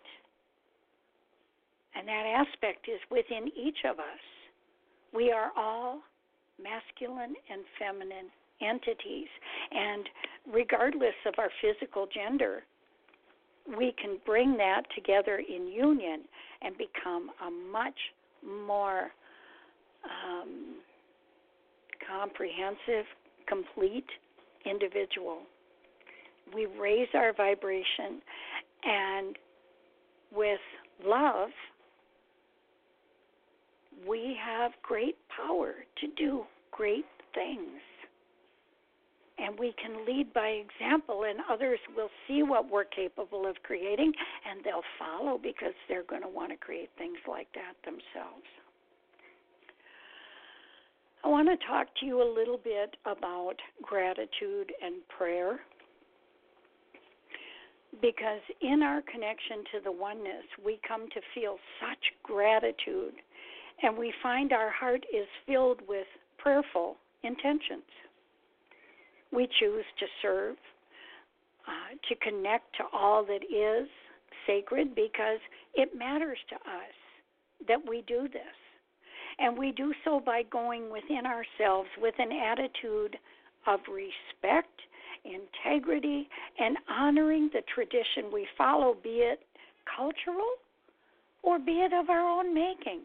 And that aspect is within each of us. We are all masculine and feminine entities. And regardless of our physical gender, we can bring that together in union and become a much more comprehensive, complete individual. We raise our vibration, and with love, we have great power to do great things. And we can lead by example, and others will see what we're capable of creating, and they'll follow because they're going to want to create things like that themselves. I want to talk to you a little bit about gratitude and prayer, because in our connection to the oneness, we come to feel such gratitude, and we find our heart is filled with prayerful intentions. We choose to serve, to connect to all that is sacred, because it matters to us that we do this. And we do so by going within ourselves with an attitude of respect, integrity, and honoring the tradition we follow, be it cultural or be it of our own making.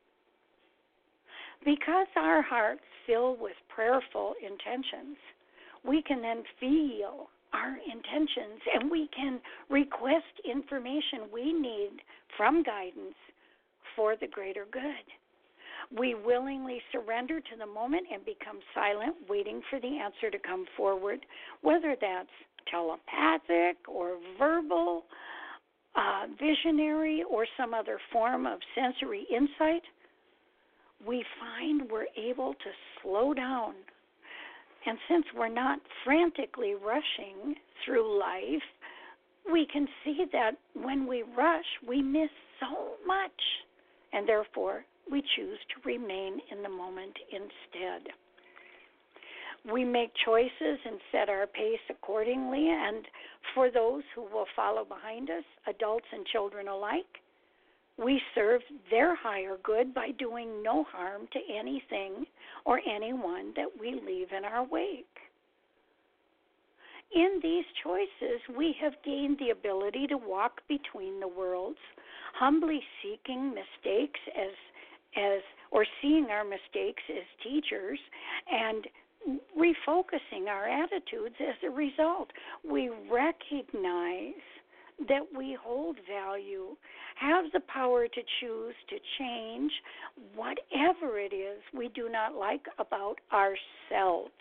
Because our hearts fill with prayerful intentions, we can then feel our intentions, and we can request information we need from guidance for the greater good. We willingly surrender to the moment and become silent, waiting for the answer to come forward, whether that's telepathic or verbal, visionary, or some other form of sensory insight. We find we're able to slow down. And since we're not frantically rushing through life, we can see that when we rush, we miss so much. And therefore, we choose to remain in the moment instead. We make choices and set our pace accordingly. And for those who will follow behind us, adults and children alike, we serve their higher good by doing no harm to anything or anyone that we leave in our wake. In these choices, we have gained the ability to walk between the worlds, humbly seeking mistakes or seeing our mistakes as teachers, and refocusing our attitudes as a result. We recognize that we hold value, have the power to choose to change whatever it is we do not like about ourselves.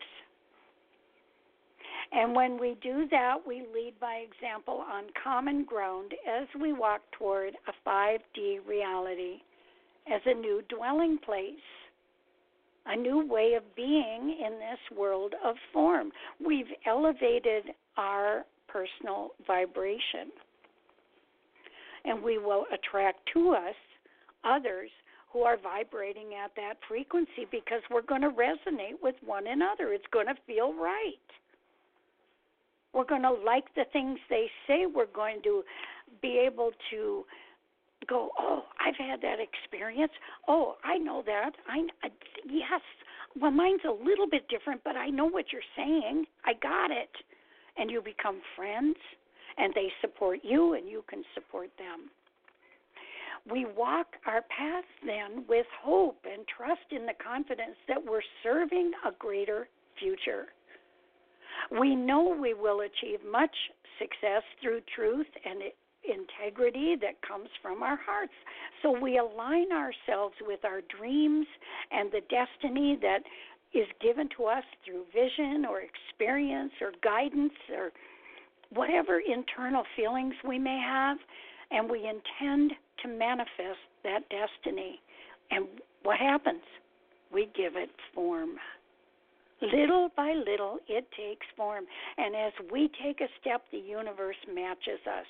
And when we do that, we lead by example on common ground as we walk toward a 5D reality as a new dwelling place, a new way of being in this world of form. We've elevated our personal vibration, and we will attract to us others who are vibrating at that frequency because we're going to resonate with one another. It's going to feel right. We're going to like the things they say. We're going to be able to go, oh, I've had that experience. Oh, I know that. Yes. Well, mine's a little bit different, but I know what you're saying. I got it. And you become friends, and they support you, and you can support them. We walk our path then with hope and trust in the confidence that we're serving a greater future. We know we will achieve much success through truth and integrity that comes from our hearts. So we align ourselves with our dreams and the destiny that is given to us through vision or experience or guidance or whatever internal feelings we may have, and we intend to manifest that destiny. And what happens? We give it form. Little by little, it takes form. And as we take a step, the universe matches us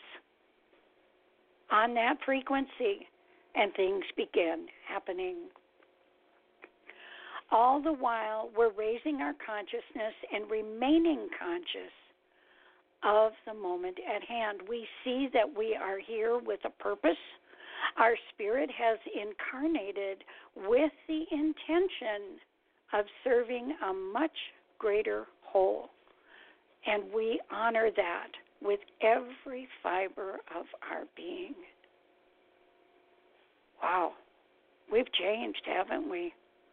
on that frequency, and things begin happening. All the while, we're raising our consciousness and remaining conscious of the moment at hand. We see that we are here with a purpose. Our spirit has incarnated with the intention of serving a much greater whole. And we honor that with every fiber of our being. Wow, we've changed, haven't we?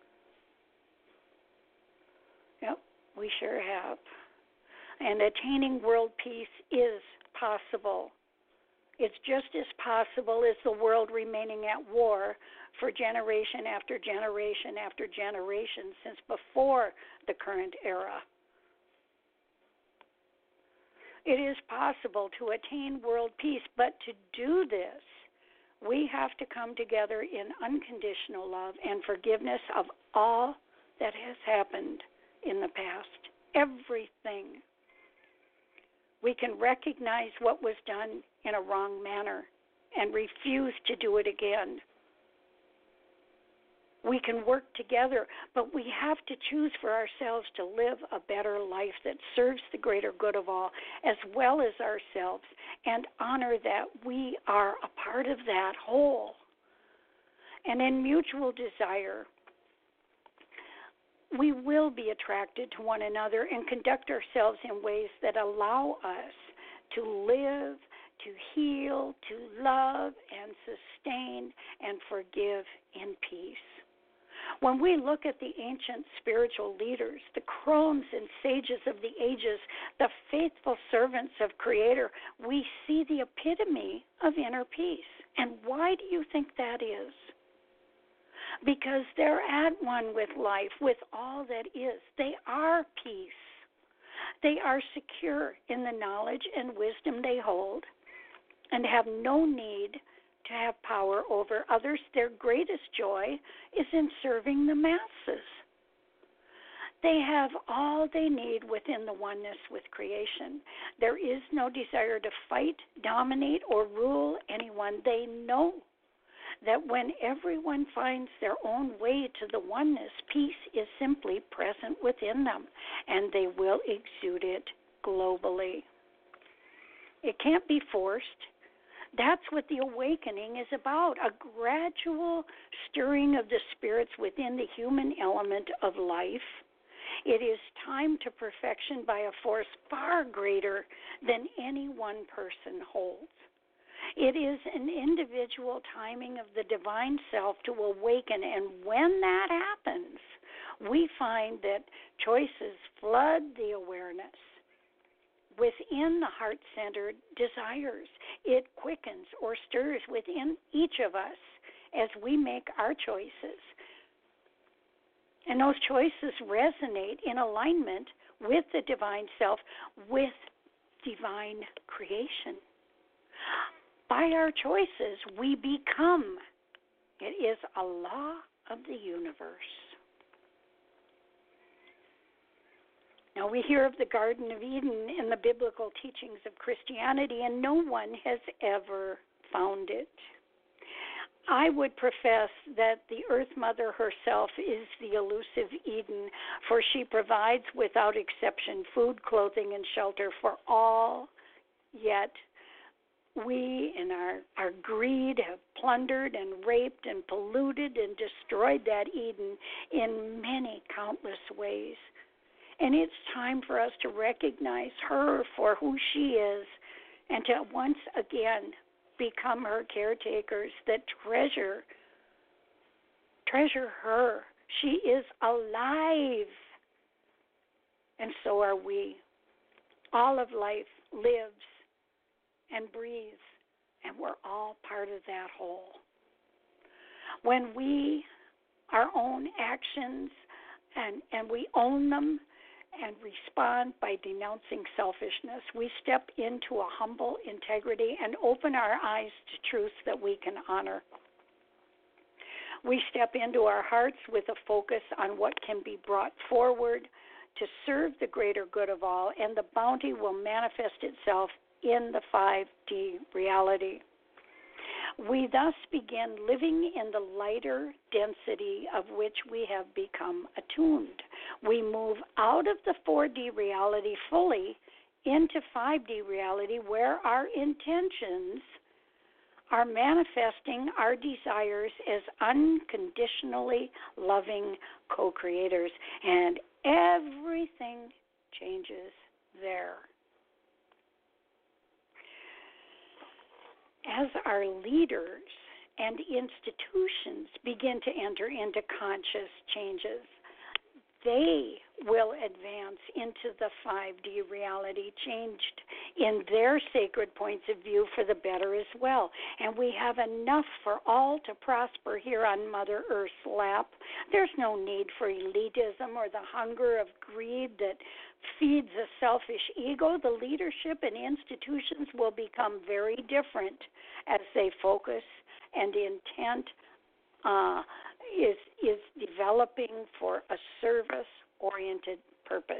Yep, we sure have. And attaining world peace is possible. It's just as possible as the world remaining at war for generation after generation after generation since before the current era. It is possible to attain world peace, but to do this, we have to come together in unconditional love and forgiveness of all that has happened in the past. Everything. We can recognize what was done in a wrong manner and refuse to do it again. We can work together, but we have to choose for ourselves to live a better life that serves the greater good of all, as well as ourselves, and honor that we are a part of that whole. And in mutual desire, we will be attracted to one another and conduct ourselves in ways that allow us to live, to heal, to love, and sustain, and forgive in peace. When we look at the ancient spiritual leaders, the crones and sages of the ages, the faithful servants of Creator, we see the epitome of inner peace. And why do you think that is? Because they're at one with life, with all that is. They are peace. They are secure in the knowledge and wisdom they hold and have no need to have power over others. Their greatest joy is in serving the masses. They have all they need within the oneness with creation. There is no desire to fight, dominate, or rule anyone. They know that when everyone finds their own way to the oneness, peace is simply present within them, and they will exude it globally. It can't be forced. That's what the awakening is about, a gradual stirring of the spirits within the human element of life. It is time to perfection by a force far greater than any one person holds. It is an individual timing of the divine self to awaken, and when that happens, we find that choices flood the awareness. within the heart-centered desires. It quickens or stirs within each of us as we make our choices. And those choices resonate in alignment with the divine self, with divine creation. By our choices, we become. It is a law of the universe. Now, we hear of the Garden of Eden in the biblical teachings of Christianity, and no one has ever found it. I would profess that the Earth Mother herself is the elusive Eden, for she provides without exception food, clothing, and shelter for all, yet we, in our greed, have plundered and raped and polluted and destroyed that Eden in many countless ways. And it's time for us to recognize her for who she is and to once again become her caretakers that treasure her. She is alive, and so are we. All of life lives and breathes, and we're all part of that whole. When we, our own actions, and we own them, and respond by denouncing selfishness, we step into a humble integrity and open our eyes to truths that we can honor. We step into our hearts with a focus on what can be brought forward to serve the greater good of all, and the bounty will manifest itself in the 5D reality. We thus begin living in the lighter density of which we have become attuned. We move out of the 4D reality fully into 5D reality, where our intentions are manifesting our desires as unconditionally loving co-creators, and everything changes there. As our leaders and institutions begin to enter into conscious changes, they will advance into the 5D reality, changed in their sacred points of view for the better as well. And we have enough for all to prosper here on Mother Earth's lap. There's no need for elitism or the hunger of greed that feeds a selfish ego. The leadership and institutions will become very different as they focus and intent is developing for a service-oriented purpose.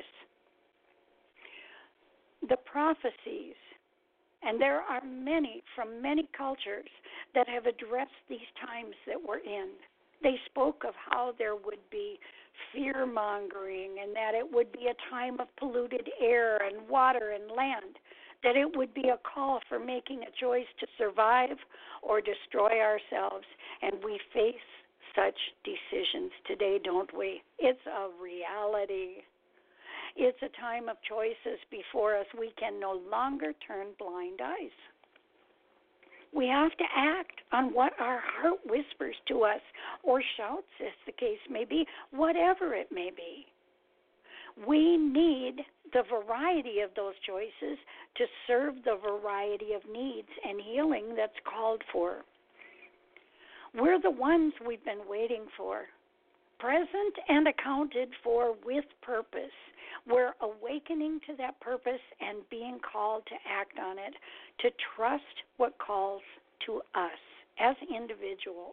The prophecies, and there are many from many cultures that have addressed these times that we're in. They spoke of how there would be fear-mongering and that it would be a time of polluted air and water and land, that it would be a call for making a choice to survive or destroy ourselves. And we face such decisions today, don't we? It's a reality. It's a time of choices before us. We can no longer turn blind eyes. We have to act on what our heart whispers to us or shouts, as the case may be, whatever it may be. We need the variety of those choices to serve the variety of needs and healing that's called for. We're the ones we've been waiting for, present and accounted for with purpose. We're awakening to that purpose and being called to act on it, to trust what calls to us as individuals.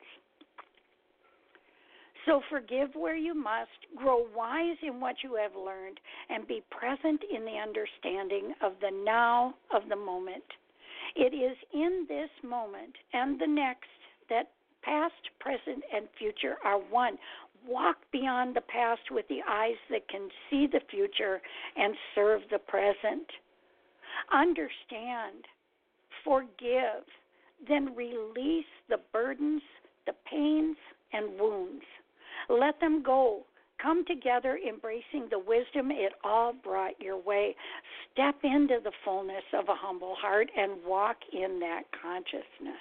So forgive where you must, grow wise in what you have learned, and be present in the understanding of the now of the moment. It is in this moment and the next that past, present, and future are one. Walk beyond the past with the eyes that can see the future and serve the present. Understand, forgive, then release the burdens, the pains, and wounds. Let them go. Come together, embracing the wisdom it all brought your way. Step into the fullness of a humble heart and walk in that consciousness.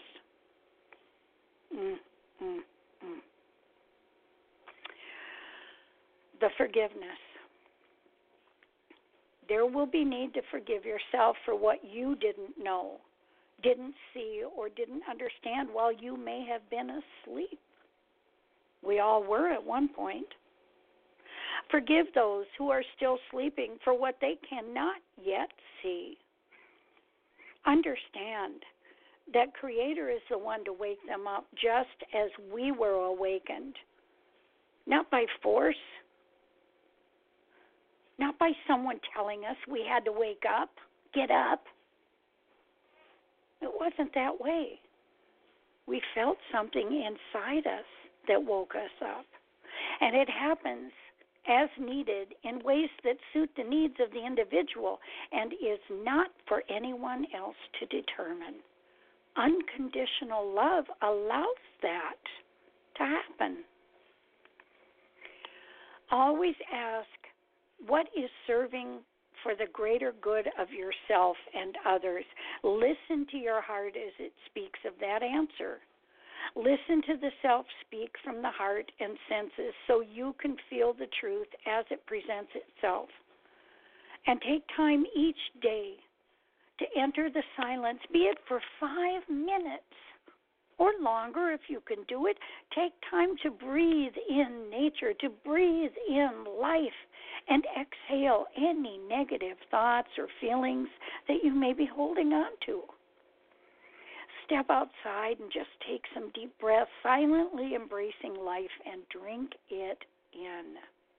The forgiveness. there will be need to forgive yourself for what you didn't know, didn't see, or didn't understand while you may have been asleep. We all were at one point. Forgive those who are still sleeping for what they cannot yet see. Understand that Creator is the one to wake them up just as we were awakened. Not by force, not by someone telling us we had to wake up, get up. It wasn't that way. We felt something inside us that woke us up. And it happens as needed in ways that suit the needs of the individual and is not for anyone else to determine. Unconditional love allows that to happen. Always ask, what is serving for the greater good of yourself and others? Listen to your heart as it speaks of that answer. Listen to the self speak from the heart and senses so you can feel the truth as it presents itself. And take time each day to enter the silence, be it for 5 minutes or longer if you can do it. Take time to breathe in nature, to breathe in life, and exhale any negative thoughts or feelings that you may be holding on to. Step outside and just take some deep breaths, silently embracing life and drink it in.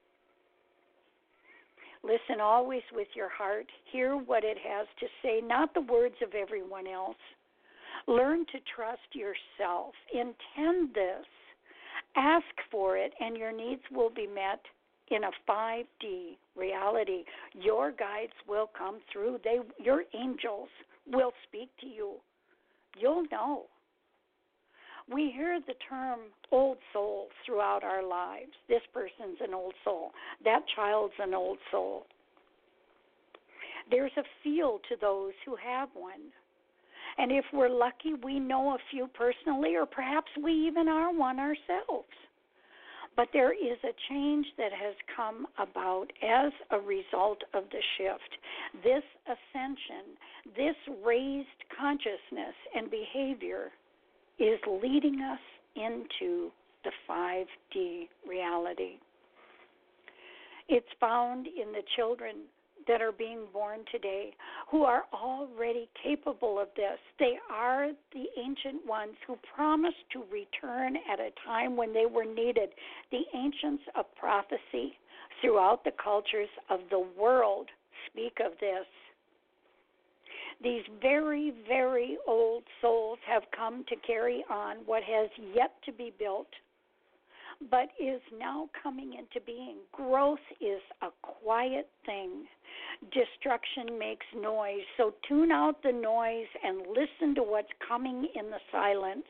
Listen always with your heart. Hear what it has to say, not the words of everyone else. Learn to trust yourself. Intend this. Ask for it, and your needs will be met in a 5D reality. Your guides will come through. Your angels will speak to you. You'll know. We hear the term old soul throughout our lives. This person's an old soul. That child's an old soul. There's a feel to those who have one. And if we're lucky, we know a few personally, or perhaps we even are one ourselves. But there is a change that has come about as a result of the shift. This ascension, this raised consciousness and behavior is leading us into the 5D reality. It's found in the children that are being born today who are already capable of this. They are the ancient ones who promised to return at a time when they were needed. The ancients of prophecy throughout the cultures of the world speak of this. These very, very old souls have come to carry on what has yet to be built, but is now coming into being. Growth is a quiet thing. Destruction makes noise. So tune out the noise and listen to what's coming in the silence.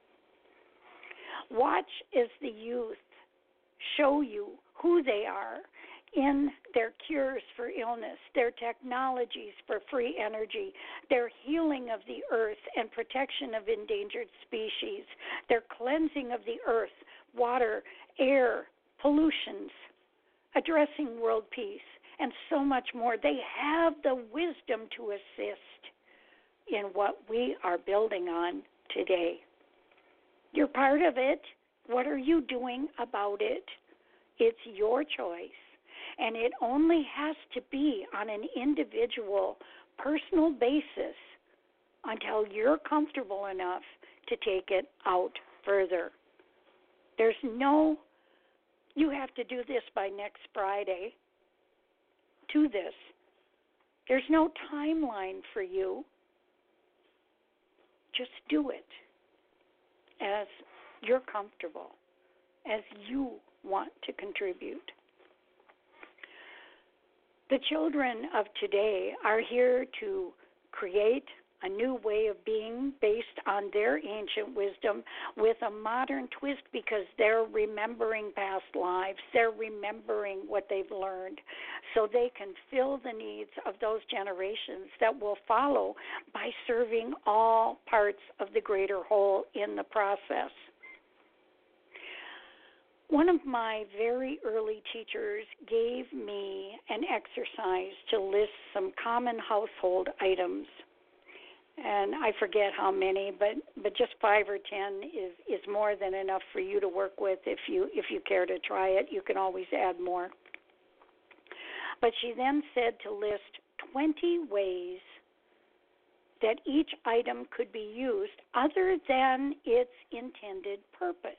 Watch as the youth show you who they are in their cures for illness, their technologies for free energy, their healing of the earth and protection of endangered species, their cleansing of the earth, water, air, pollutions, addressing world peace, and so much more. They have the wisdom to assist in what we are building on today. You're part of it. What are you doing about it? It's your choice. And it only has to be on an individual, personal basis until you're comfortable enough to take it out further. There's no, you have to do this by next Friday to this. There's no timeline for you. Just do it as you're comfortable, as you want to contribute. The children of today are here to create a new way of being based on their ancient wisdom with a modern twist because they're remembering past lives. They're remembering what they've learned so they can fill the needs of those generations that will follow by serving all parts of the greater whole in the process. One of my very early teachers gave me an exercise to list some common household items. And I forget how many, but just 5 or 10 is more than enough for you to work with. If you care to try it, you can always add more. But she then said to list 20 ways that each item could be used other than its intended purpose.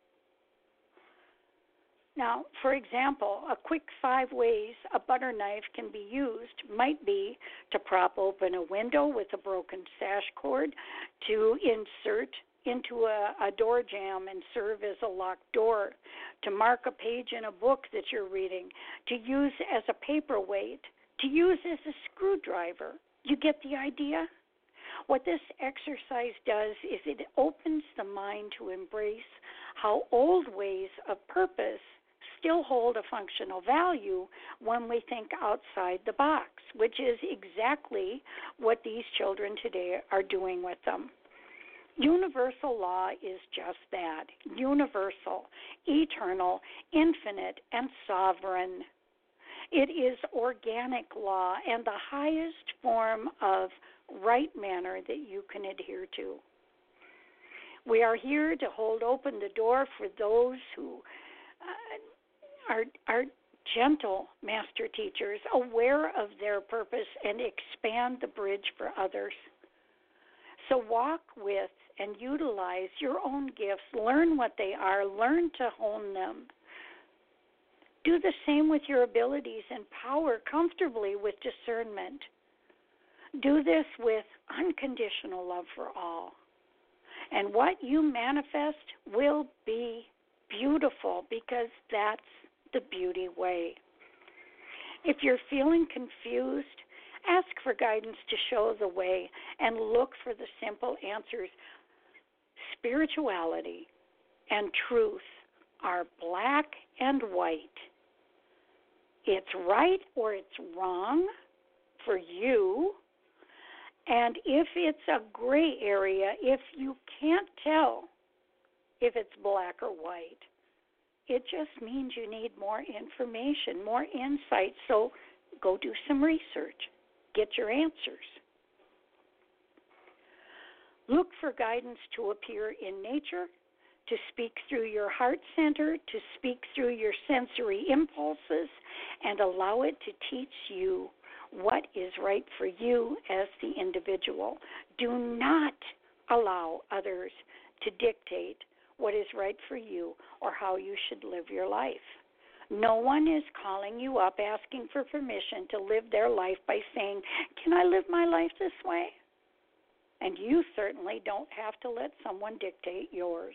Now, for example, a quick 5 ways a butter knife can be used might be to prop open a window with a broken sash cord, to insert into a door jamb and serve as a locked door, to mark a page in a book that you're reading, to use as a paperweight, to use as a screwdriver. You get the idea? What this exercise does is it opens the mind to embrace how old ways of purpose still hold a functional value when we think outside the box, which is exactly what these children today are doing with them. Universal law is just that, universal, eternal, infinite, and sovereign. It is organic law and the highest form of right manner that you can adhere to. We are here to hold open the door for those who are gentle master teachers, aware of their purpose, and expand the bridge for others. So walk with and utilize your own gifts. Learn what they are. Learn to hone them. Do the same with your abilities and power comfortably with discernment. Do this with unconditional love for all. And what you manifest will be beautiful, because that's the beauty way. If you're feeling confused, ask for guidance to show the way and look for the simple answers. Spirituality and truth are black and white. It's right or it's wrong for you. And if it's a gray area, if you can't tell if it's black or white, it just means you need more information, more insight. So go do some research. Get your answers. Look for guidance to appear in nature, to speak through your heart center, to speak through your sensory impulses, and allow it to teach you what is right for you as the individual. Do not allow others to dictate what is right for you or how you should live your life. No one is calling you up asking for permission to live their life by saying, "Can I live my life this way?" And you certainly don't have to let someone dictate yours.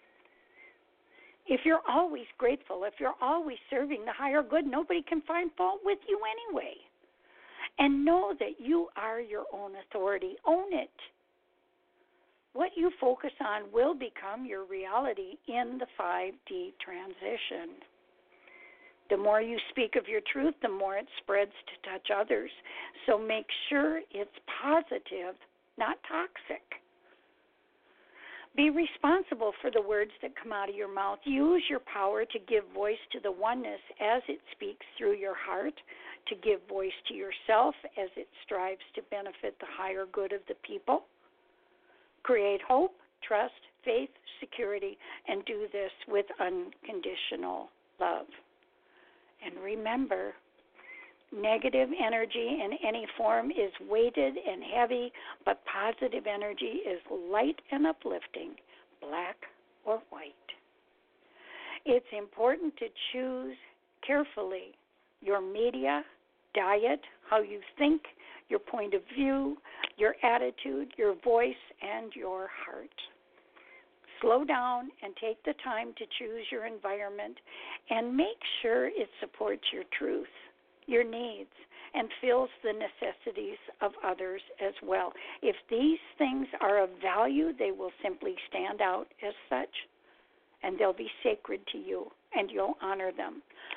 If you're always grateful, if you're always serving the higher good, nobody can find fault with you anyway. And know that you are your own authority. Own it. What you focus on will become your reality in the 5D transition. The more you speak of your truth, the more it spreads to touch others. So make sure it's positive, not toxic. Be responsible for the words that come out of your mouth. Use your power to give voice to the oneness as it speaks through your heart, to give voice to yourself as it strives to benefit the higher good of the people. Create hope, trust, faith, security, and do this with unconditional love. And remember, negative energy in any form is weighted and heavy, but positive energy is light and uplifting, black or white. It's important to choose carefully your media, diet, how you think, your point of view, your attitude, your voice, and your heart. Slow down and take the time to choose your environment and make sure it supports your truth, your needs, and fills the necessities of others as well. If these things are of value, they will simply stand out as such, and they'll be sacred to you, and you'll honor them.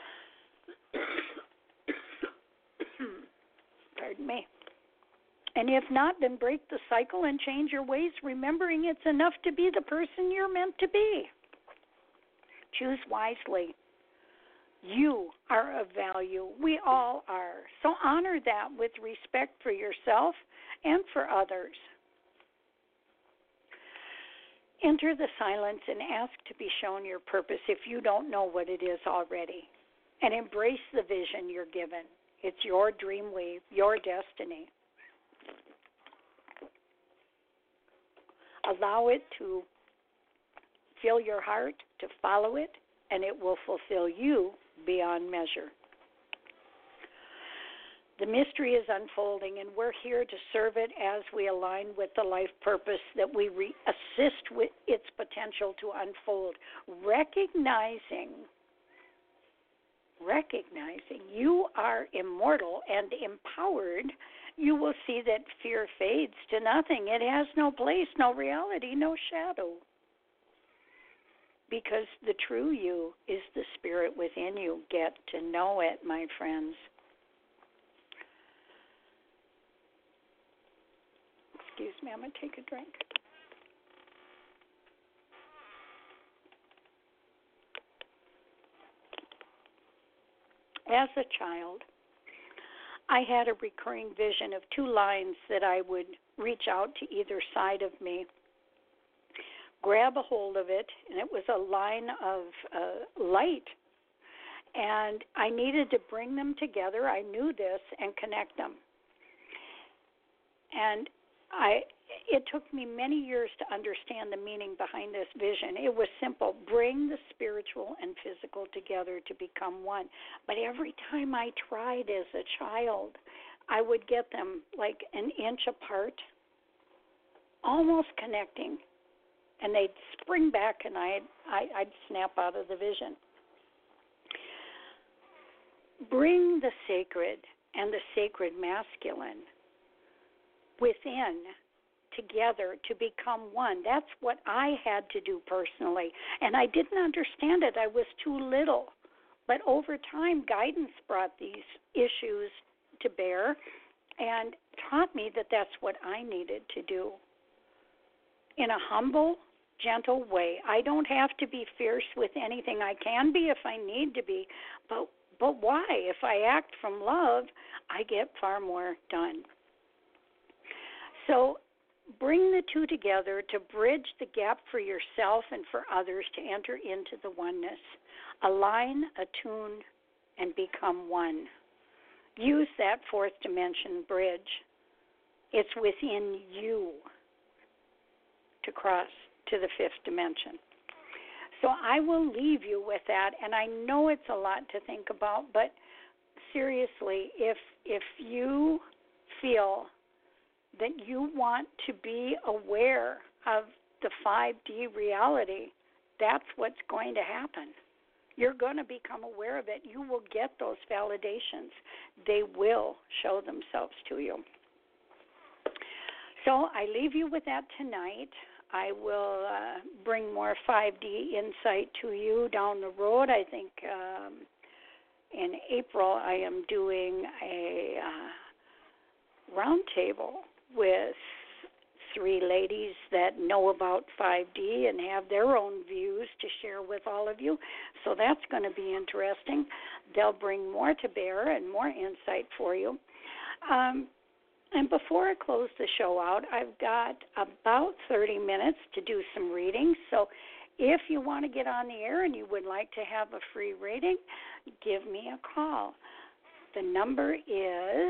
Pardon me. And if not, then break the cycle and change your ways, remembering it's enough to be the person you're meant to be. Choose wisely. You are of value. We all are. So honor that with respect for yourself and for others. Enter the silence and ask to be shown your purpose if you don't know what it is already. And embrace the vision you're given. It's your dream weave, your destiny. Allow it to fill your heart, to follow it, and it will fulfill you beyond measure. The mystery is unfolding, and we're here to serve it as we align with the life purpose that we assist with its potential to unfold. Recognizing you are immortal and empowered, you will see that fear fades to nothing. It has no place, no reality, no shadow. Because the true you is the spirit within you. Get to know it, my friends. Excuse me, I'm going to take a drink. As a child, I had a recurring vision of two lines that I would reach out to either side of me, grab a hold of it, and it was a line of light. And I needed to bring them together. I knew this, and connect them. And it took me many years to understand the meaning behind this vision. It was simple. Bring the spiritual and physical together to become one. But every time I tried as a child, I would get them like an inch apart, almost connecting. And they'd spring back, and I'd snap out of the vision. Bring the sacred and the sacred masculine within together to become one. That's what I had to do personally. And I didn't understand it. I was too little. But over time, guidance brought these issues to bear and taught me that that's what I needed to do. In a humble, gentle way. I don't have to be fierce with anything. I can be if I need to be. But why? If I act from love, I get far more done. So bring the two together to bridge the gap for yourself and for others to enter into the oneness. Align, attune, and become one. Use that fourth dimension bridge. It's within you to cross to the fifth dimension. So I will leave you with that, and I know it's a lot to think about, but seriously, if you feel that you want to be aware of the 5D reality, that's what's going to happen. You're going to become aware of it. You will get those validations. They will show themselves to you. So I leave you with that tonight. I will bring more 5D insight to you down the road. I think in April I am doing a roundtable with 3 ladies that know about 5D and have their own views to share with all of you. So that's going to be interesting. They'll bring more to bear and more insight for you. And before I close the show out, I've got about 30 minutes to do some readings. So if you want to get on the air and you would like to have a free reading, give me a call. The number is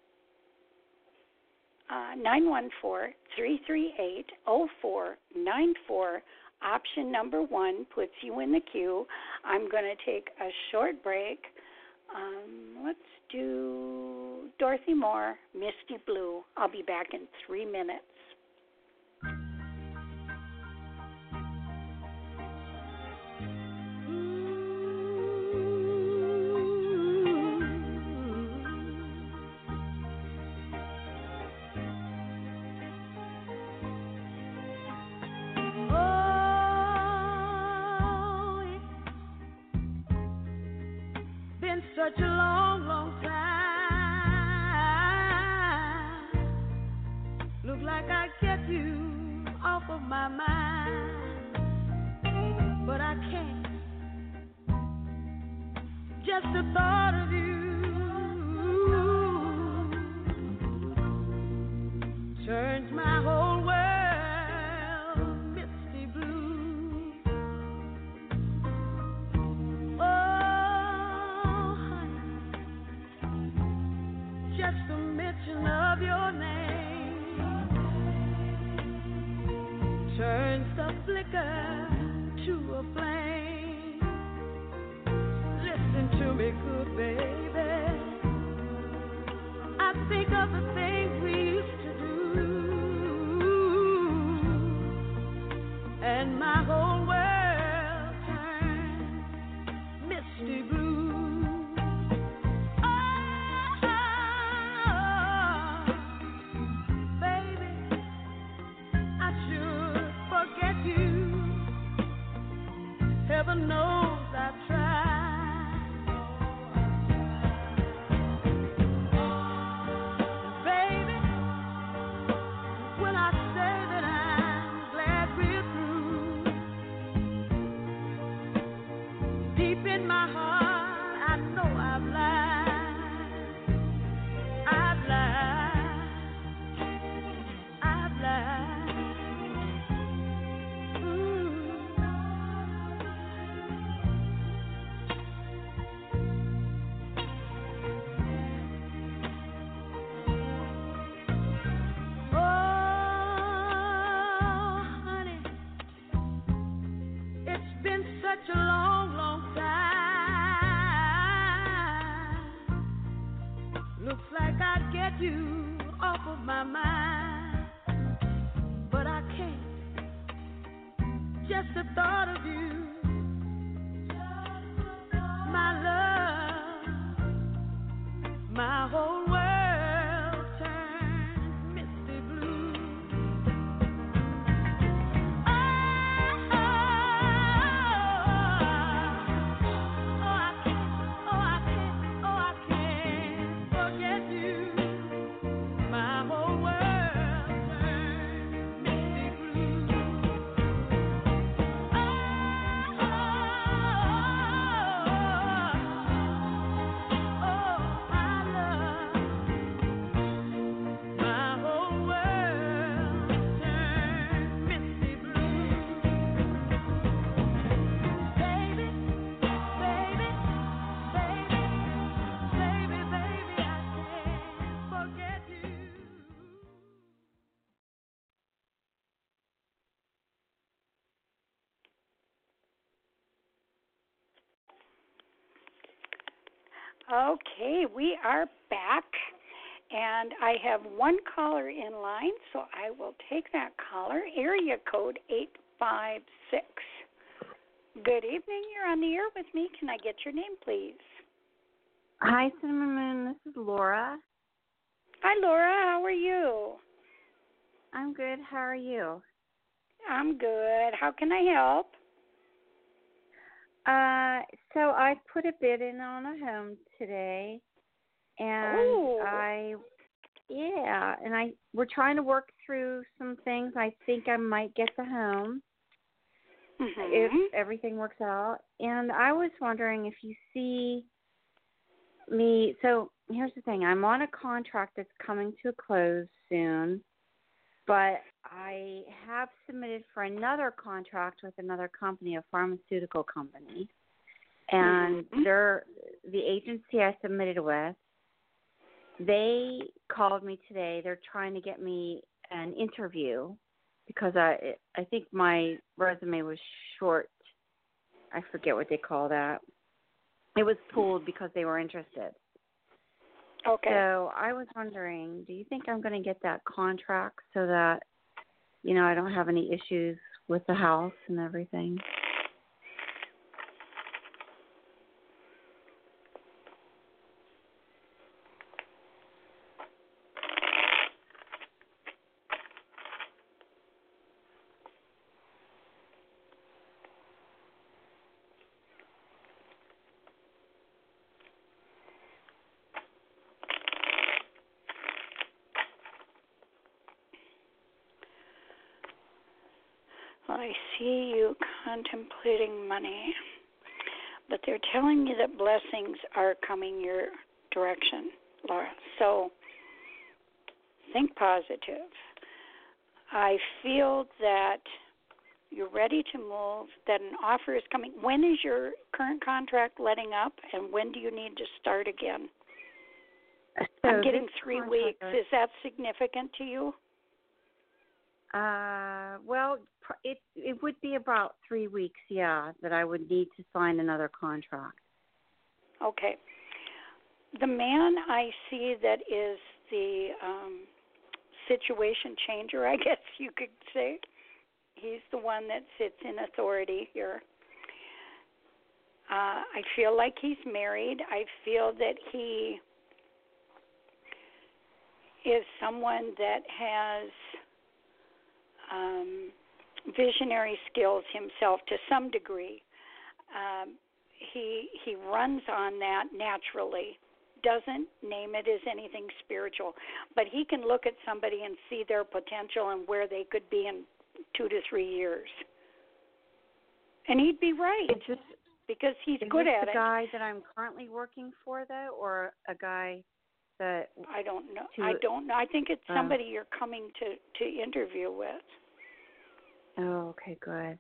914-338-0494. Option number 1 puts you in the queue. I'm going to take a short break. Let's do Dorothy Moore, Misty Blue. I'll be back in 3 minutes. Such a long, long time. Look like I kept you off of my mind, but I can't Just the thought of you turns my whole world misty blue. Oh, honey, just the mention of your name turns the flicker to a flame. Listen to me, good baby. I think of the things we used to do, and my whole world turns misty blue. Oh, baby, I should forget you. Heaven knows I've tried. In my heart, I know I've lied. Oh, honey, it's been such a long, long time. Looks like I'd get you off of my mind, but I can't. Just the thought of you, my love, my whole world turns misty blue. Okay, we are back, and I have one caller in line, so I will take that caller. Area code 856. Good evening. You're on the air with me. Can I get your name, please? Hi, Cinnamon Moon. This is Laura. Hi, Laura. How are you? I'm good. How are you? I'm good. How can I help? So I put a bid in on a home today, and we're trying to work through some things. I think I might get the home if everything works out. And I was wondering if you see me. So here's the thing: I'm on a contract that's coming to a close soon, but I have submitted for another contract with another company, a pharmaceutical company. And the agency I submitted with, they called me today. They're trying to get me an interview because I think my resume was short. I forget what they call that. It was pulled because they were interested. Okay. So I was wondering, do you think I'm going to get that contract so that, I don't have any issues with the house and everything? I see you contemplating money. But they're telling you that blessings are coming your direction, Laura. So think positive. I feel that you're ready to move, that an offer is coming. When is your current contract letting up, and when do you need to start again? So I'm getting 3 weeks. Is that significant to you? Well, it would be about 3 weeks, yeah, that I would need to sign another contract. Okay. The man I see that is the situation changer, I guess you could say. He's the one that sits in authority here. I feel like he's married. I feel that he is someone that has visionary skills himself to some degree. He runs on that naturally, doesn't name it as anything spiritual, but he can look at somebody and see their potential and where they could be in 2 to 3 years. And he'd be right because he's good at it. Is this the guy that I'm currently working for, though, or a guy that... I don't know. I think it's somebody you're coming to interview with. Oh, okay, good.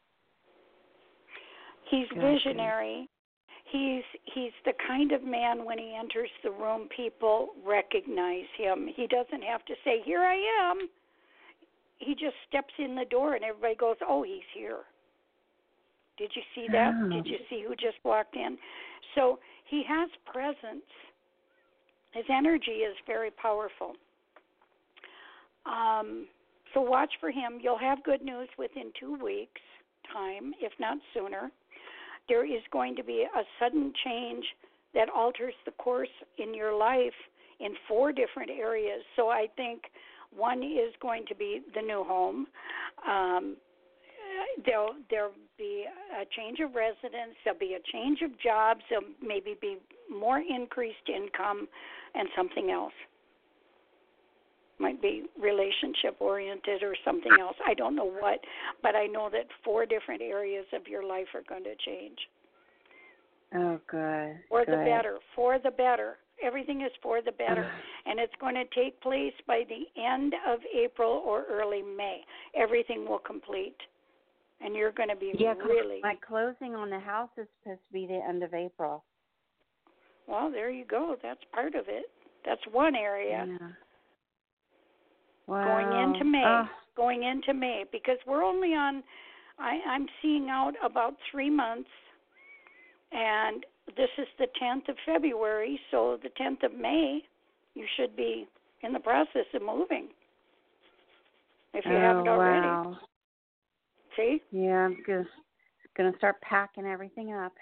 He's visionary. He's the kind of man, when he enters the room, people recognize him. He doesn't have to say, "Here I am." He just steps in the door and everybody goes, "Oh, he's here." Did you see that? Oh. Did you see who just walked in? So he has presence. His energy is very powerful. So watch for him. You'll have good news within 2 weeks' time, if not sooner. There is going to be a sudden change that alters the course in your life in 4 different areas. So I think one is going to be the new home. There'll be a change of residence. There'll be a change of jobs. There'll maybe be more increased income and something else. Might be relationship-oriented or something else. I don't know what, but I know that 4 different areas of your life are going to change. Oh, good. For the better. For the better. Everything is for the better. And it's going to take place by the end of April or early May. Everything will complete. And you're going to be really... My closing on the house is supposed to be the end of April. Well, there you go. That's part of it. That's one area. Yeah. Wow. Going into May, because we're only on, I'm seeing out about 3 months, and this is the 10th of February, so the 10th of May, you should be in the process of moving, if you haven't already. Wow. See? Yeah, I'm gonna start packing everything up.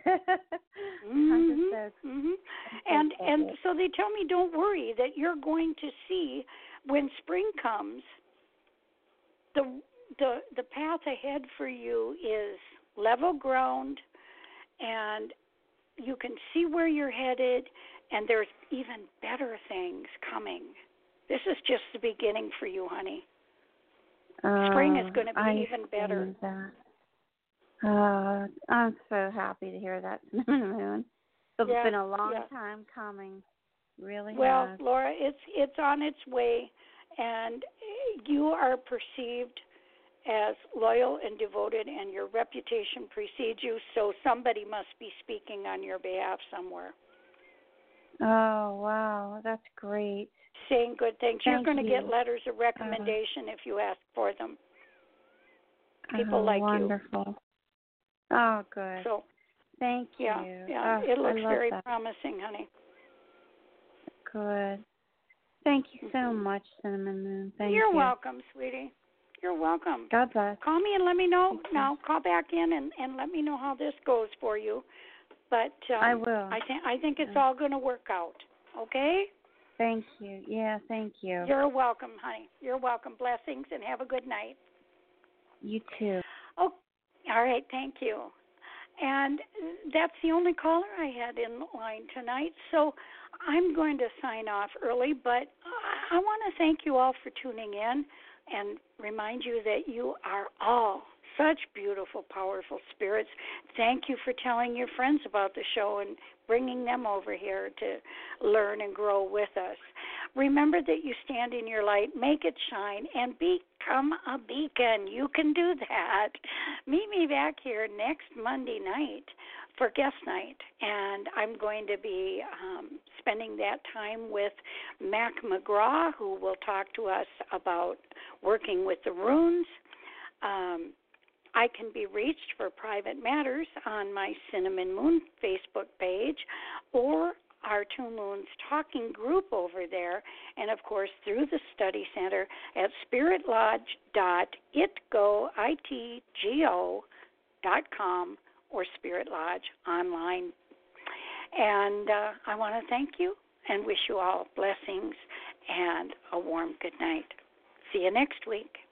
And so they tell me, don't worry, that you're going to see when spring comes, the path ahead for you is level ground, and you can see where you're headed, and there's even better things coming. This is just the beginning for you, honey. Spring is going to be even better. I'm so happy to hear that, Cinnamon Moon. It's been a long time coming. Really well, has. Laura, it's on its way, and you are perceived as loyal and devoted, and your reputation precedes you, so somebody must be speaking on your behalf somewhere. Oh, wow. That's great. Saying good things. You're going to get letters of recommendation if you ask for them. People like wonderful. you. Oh, good. So, thank you. Yeah, it looks very promising, honey. Good. Thank you so much, Cinnamon Moon. Thank you. You're welcome, sweetie. You're welcome. God bless. Call me and let me know. Now, call back in and let me know how this goes for you. But I will. I think it's all going to work out. Okay? Thank you. Yeah, thank you. You're welcome, honey. You're welcome. Blessings, and have a good night. You too. Oh, all right. Thank you. And that's the only caller I had in line tonight. So I'm going to sign off early, but I want to thank you all for tuning in and remind you that you are all such beautiful, powerful spirits. Thank you for telling your friends about the show and bringing them over here to learn and grow with us. Remember that you stand in your light, make it shine, and become a beacon. You can do that. Meet me back here next Monday night for guest night, and I'm going to be spending that time with Mac McGraw, who will talk to us about working with the runes. I can be reached for private matters on my Cinnamon Moon Facebook page or our Two Moons Talking group over there, and of course through the Study Center at spiritlodge.itgo.com or Spirit Lodge online. And I want to thank you and wish you all blessings and a warm good night. See you next week.